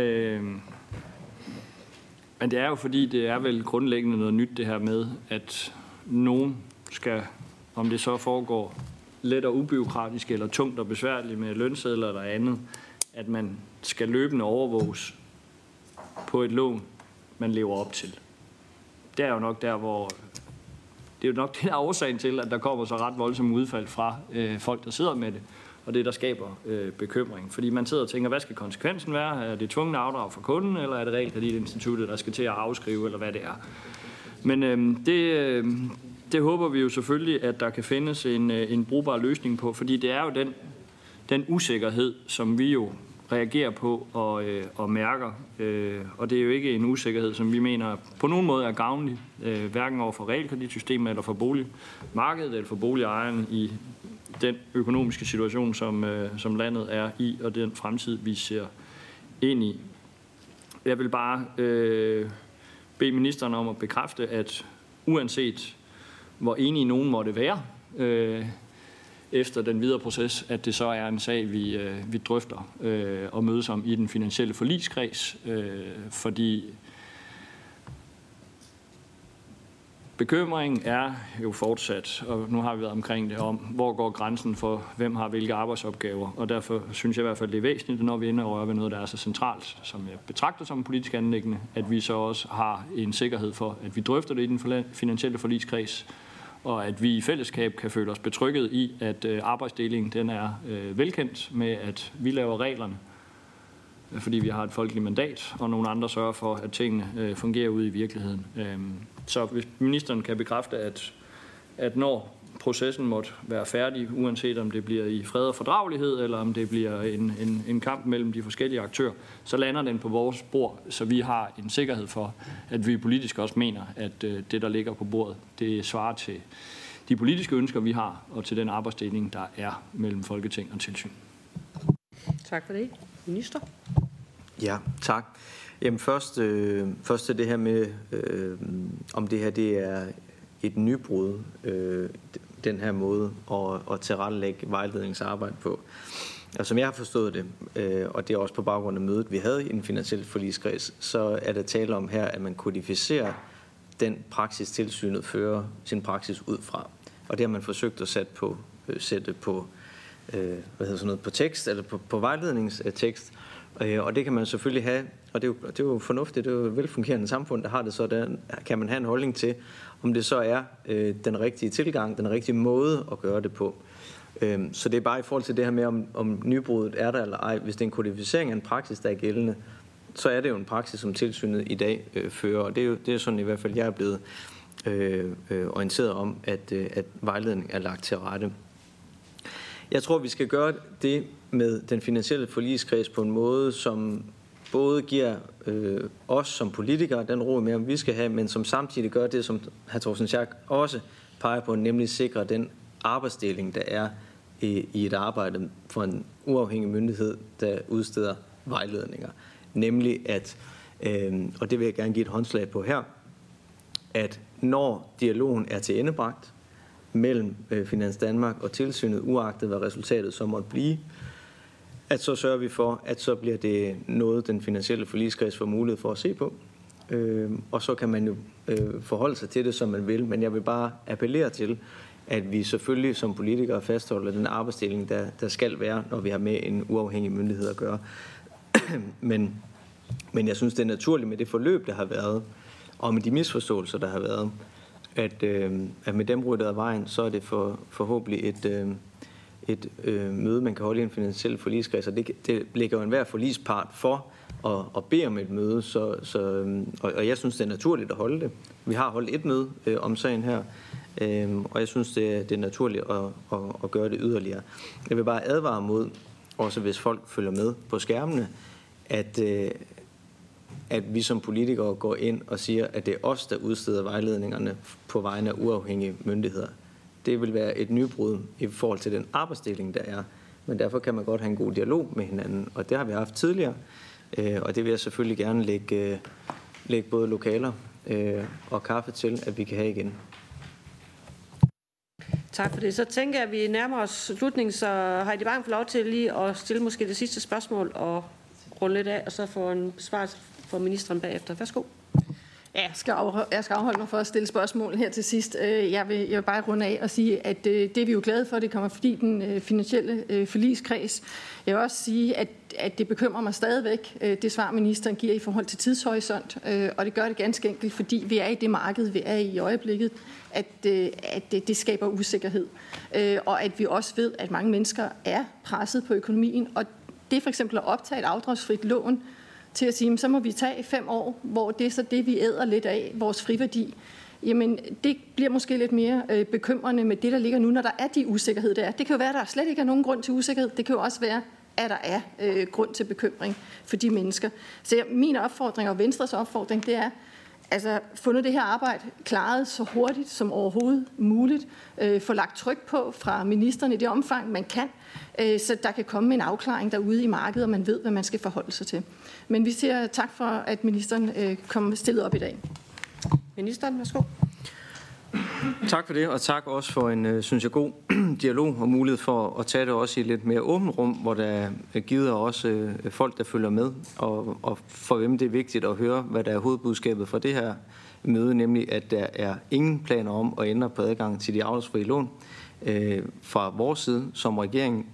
Men det er jo fordi, det er vel grundlæggende noget nyt det her med, at nogen skal, om det så foregår let og ubureaukratisk eller tungt og besværligt med lønsedler eller andet, at man skal løbende overvåges på et lån, man lever op til. Det er jo nok der, hvor det er jo nok det, der er årsagen til, at der kommer så ret voldsomme udfald fra folk, der sidder med det, og det, der skaber bekymring. Fordi man sidder og tænker, hvad skal konsekvensen være? Er det tvunget afdrag for kunden, eller er det realkreditinstituttet, der skal til at afskrive, eller hvad det er? Men det håber vi jo selvfølgelig, at der kan findes en brugbar løsning på, fordi det er jo den usikkerhed, som vi jo reagerer på og mærker. Og det er jo ikke en usikkerhed, som vi mener på nogen måde er gavnlig, hverken over for realkreditsystemet eller for boligmarkedet eller for boligejerne i den økonomiske situation, som landet er i, og den fremtid, vi ser ind i. Jeg vil bare bede ministeren om at bekræfte, at uanset hvor enige nogen måtte være efter den videre proces, at det så er en sag, vi drøfter og mødes om i den finansielle forligskreds, fordi bekymringen er jo fortsat, og nu har vi været omkring det, om hvor går grænsen for, hvem har hvilke arbejdsopgaver, og derfor synes jeg i hvert fald, det er væsentligt, når vi ender og rører ved noget, der er så centralt, som jeg betragter som en politisk anliggende, at vi så også har en sikkerhed for, at vi drøfter det i den finansielle forligskreds, og at vi i fællesskab kan føle os betrygget i, at arbejdsdelingen den er velkendt med, at vi laver reglerne, fordi vi har et folkeligt mandat, og nogle andre sørger for, at tingene fungerer ude i virkeligheden. Så hvis ministeren kan bekræfte, at når processen måtte være færdig, uanset om det bliver i fred og fordragelighed, eller om det bliver en kamp mellem de forskellige aktører, så lander den på vores bord, så vi har en sikkerhed for, at vi politisk også mener, at det, der ligger på bordet, det svarer til de politiske ønsker, vi har, og til den arbejdsdeling, der er mellem Folketing og tilsyn. Tak for det. Minister? Ja, tak. Jamen først til det her med, om det her det er et nybrud, den her måde at tilrettelægge vejledningsarbejde på. Og som jeg har forstået det, og det er også på baggrund af mødet, vi havde i den finansielle forligskreds, så er der tale om her, at man kodificerer den praksis, tilsynet fører sin praksis ud fra. Og det har man forsøgt at sætte på på tekst, eller på vejledningstekst. Og det kan man selvfølgelig have, og det er jo fornuftigt, det er jo et velfungerende samfund, der har det sådan, kan man have en holdning til, om det så er den rigtige tilgang, den rigtige måde at gøre det på. Så det er bare i forhold til det her med, om nybruddet er der eller ej. Hvis det er en kodificering af en praksis, der er gældende, så er det jo en praksis, som tilsynet i dag fører, og det er sådan i hvert fald, jeg er blevet orienteret om, at vejledning er lagt til rette. Jeg tror, vi skal gøre det med den finansielle forligskreds på en måde, som både giver os som politikere den ro med, om vi skal have, men som samtidig gør det, som hr. Torsten Schack også peger på, nemlig sikre den arbejdsdeling, der er i et arbejde for en uafhængig myndighed, der udsteder vejledninger. Nemlig at, og det vil jeg gerne give et håndslag på her, at når dialogen er til endebragt mellem Finans Danmark og tilsynet, uagtet hvad resultatet så måtte blive, at så sørger vi for, at så bliver det noget, den finansielle forligskreds får mulighed for at se på. Og så kan man jo forholde sig til det, som man vil. Men jeg vil bare appellere til, at vi selvfølgelig som politikere fastholder den arbejdsdeling, der skal være, når vi har med en uafhængig myndighed at gøre. Men jeg synes, det er naturligt med det forløb, der har været, og med de misforståelser, der har været, at med dem ryddet af vejen, så er det forhåbentlig et møde, man kan holde i en finansiel forligskreds, og det ligger jo enhver forligspart for at bede om et møde, og jeg synes, det er naturligt at holde det. Vi har holdt et møde om sagen her, og jeg synes, det er naturligt at gøre det yderligere. Jeg vil bare advare mod, også hvis folk følger med på skærmene, at vi som politikere går ind og siger, at det er os, der udsteder vejledningerne på vegne af uafhængige myndigheder. Det vil være et nybrud i forhold til den arbejdsdeling, der er. Men derfor kan man godt have en god dialog med hinanden, og det har vi haft tidligere. Og det vil jeg selvfølgelig gerne lægge både lokaler og kaffe til, at vi kan have igen. Tak for det. Så tænker jeg, at vi nærmer os slutningen, så Heidi Bank får lov til lige at stille måske det sidste spørgsmål og runde lidt af, og så få en besvarelse fra ministeren bagefter. Værsgo. Ja, jeg skal afholde mig for at stille spørgsmål her til sidst. Jeg vil bare runde af og sige, at det er vi jo glade for, at det kommer fordi den finansielle forligskreds. Jeg vil også sige, at det bekymrer mig stadigvæk, det svar ministeren giver i forhold til tidshorisont, og det gør det ganske enkelt, fordi vi er i det marked, vi er i øjeblikket, at det skaber usikkerhed. Og at vi også ved, at mange mennesker er presset på økonomien, og det for eksempel at optage et afdragsfrit lån, til at sige, så må vi tage 5 år, hvor det er så det, vi æder lidt af, vores friværdi. Jamen, det bliver måske lidt mere bekymrende med det, der ligger nu, når der er de usikkerhed, der er. Det kan jo være, at der slet ikke er nogen grund til usikkerhed. Det kan jo også være, at der er grund til bekymring for de mennesker. Så min opfordring og Venstres opfordring, det er, altså fundet det her arbejde klaret så hurtigt som overhovedet muligt. Få lagt tryk på fra ministeren i det omfang, man kan, så der kan komme en afklaring derude i markedet, og man ved, hvad man skal forholde sig til. Men vi siger tak for, at ministeren kom stillet op i dag. Ministeren, værsgo. Tak for det, og tak også for en, synes jeg, god dialog og mulighed for at tage det også i et lidt mere åbent rum, hvor der givet også folk, der følger med, og for hvem det er vigtigt at høre, hvad der er hovedbudskabet fra det her møde, nemlig at der er ingen planer om at ændre på adgang til de afdragsfrie lån fra vores side som regering,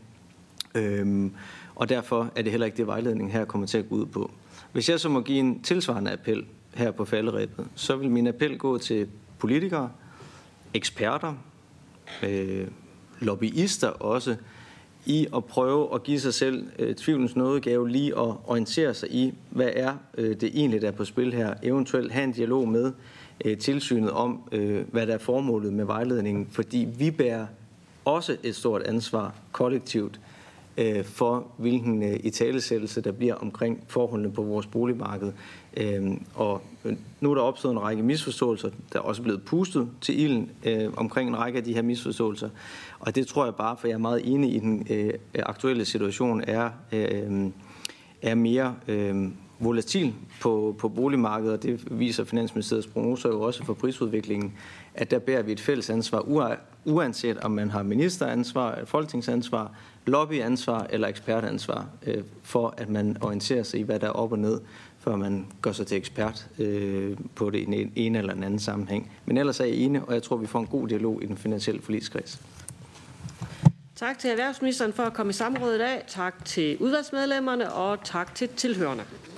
og derfor er det heller ikke det, vejledningen her kommer til at gå ud på. Hvis jeg så må give en tilsvarende appel her på falderebet, så vil min appel gå til politikere, eksperter, lobbyister også, i at prøve at give sig selv tvivlens nådegave, lige at orientere sig i, hvad er det egentlig, der er på spil her. Eventuelt have en dialog med tilsynet om, hvad der er formålet med vejledningen, fordi vi bærer også et stort ansvar kollektivt for, hvilken italesættelse der bliver omkring forholdene på vores boligmarked. Og nu er der opstået en række misforståelser, der er også blevet pustet til ilden omkring en række af de her misforståelser. Og det tror jeg bare, for jeg er meget enig i den aktuelle situation, er mere volatil på boligmarkedet, og det viser Finansministeriets prognoser jo også for prisudviklingen, at der bærer vi et fælles ansvar, uanset om man har ministeransvar, folketingsansvar, lobbyansvar eller ekspertansvar, for at man orienterer sig i, hvad der er op og ned, før man gør sig til ekspert på det i en ene eller en anden sammenhæng. Men ellers er jeg enig, og jeg tror, vi får en god dialog i den finansielle forligskreds. Tak til erhvervsministeren for at komme i samråd i dag. Tak til udvalgsmedlemmerne, og tak til tilhørerne.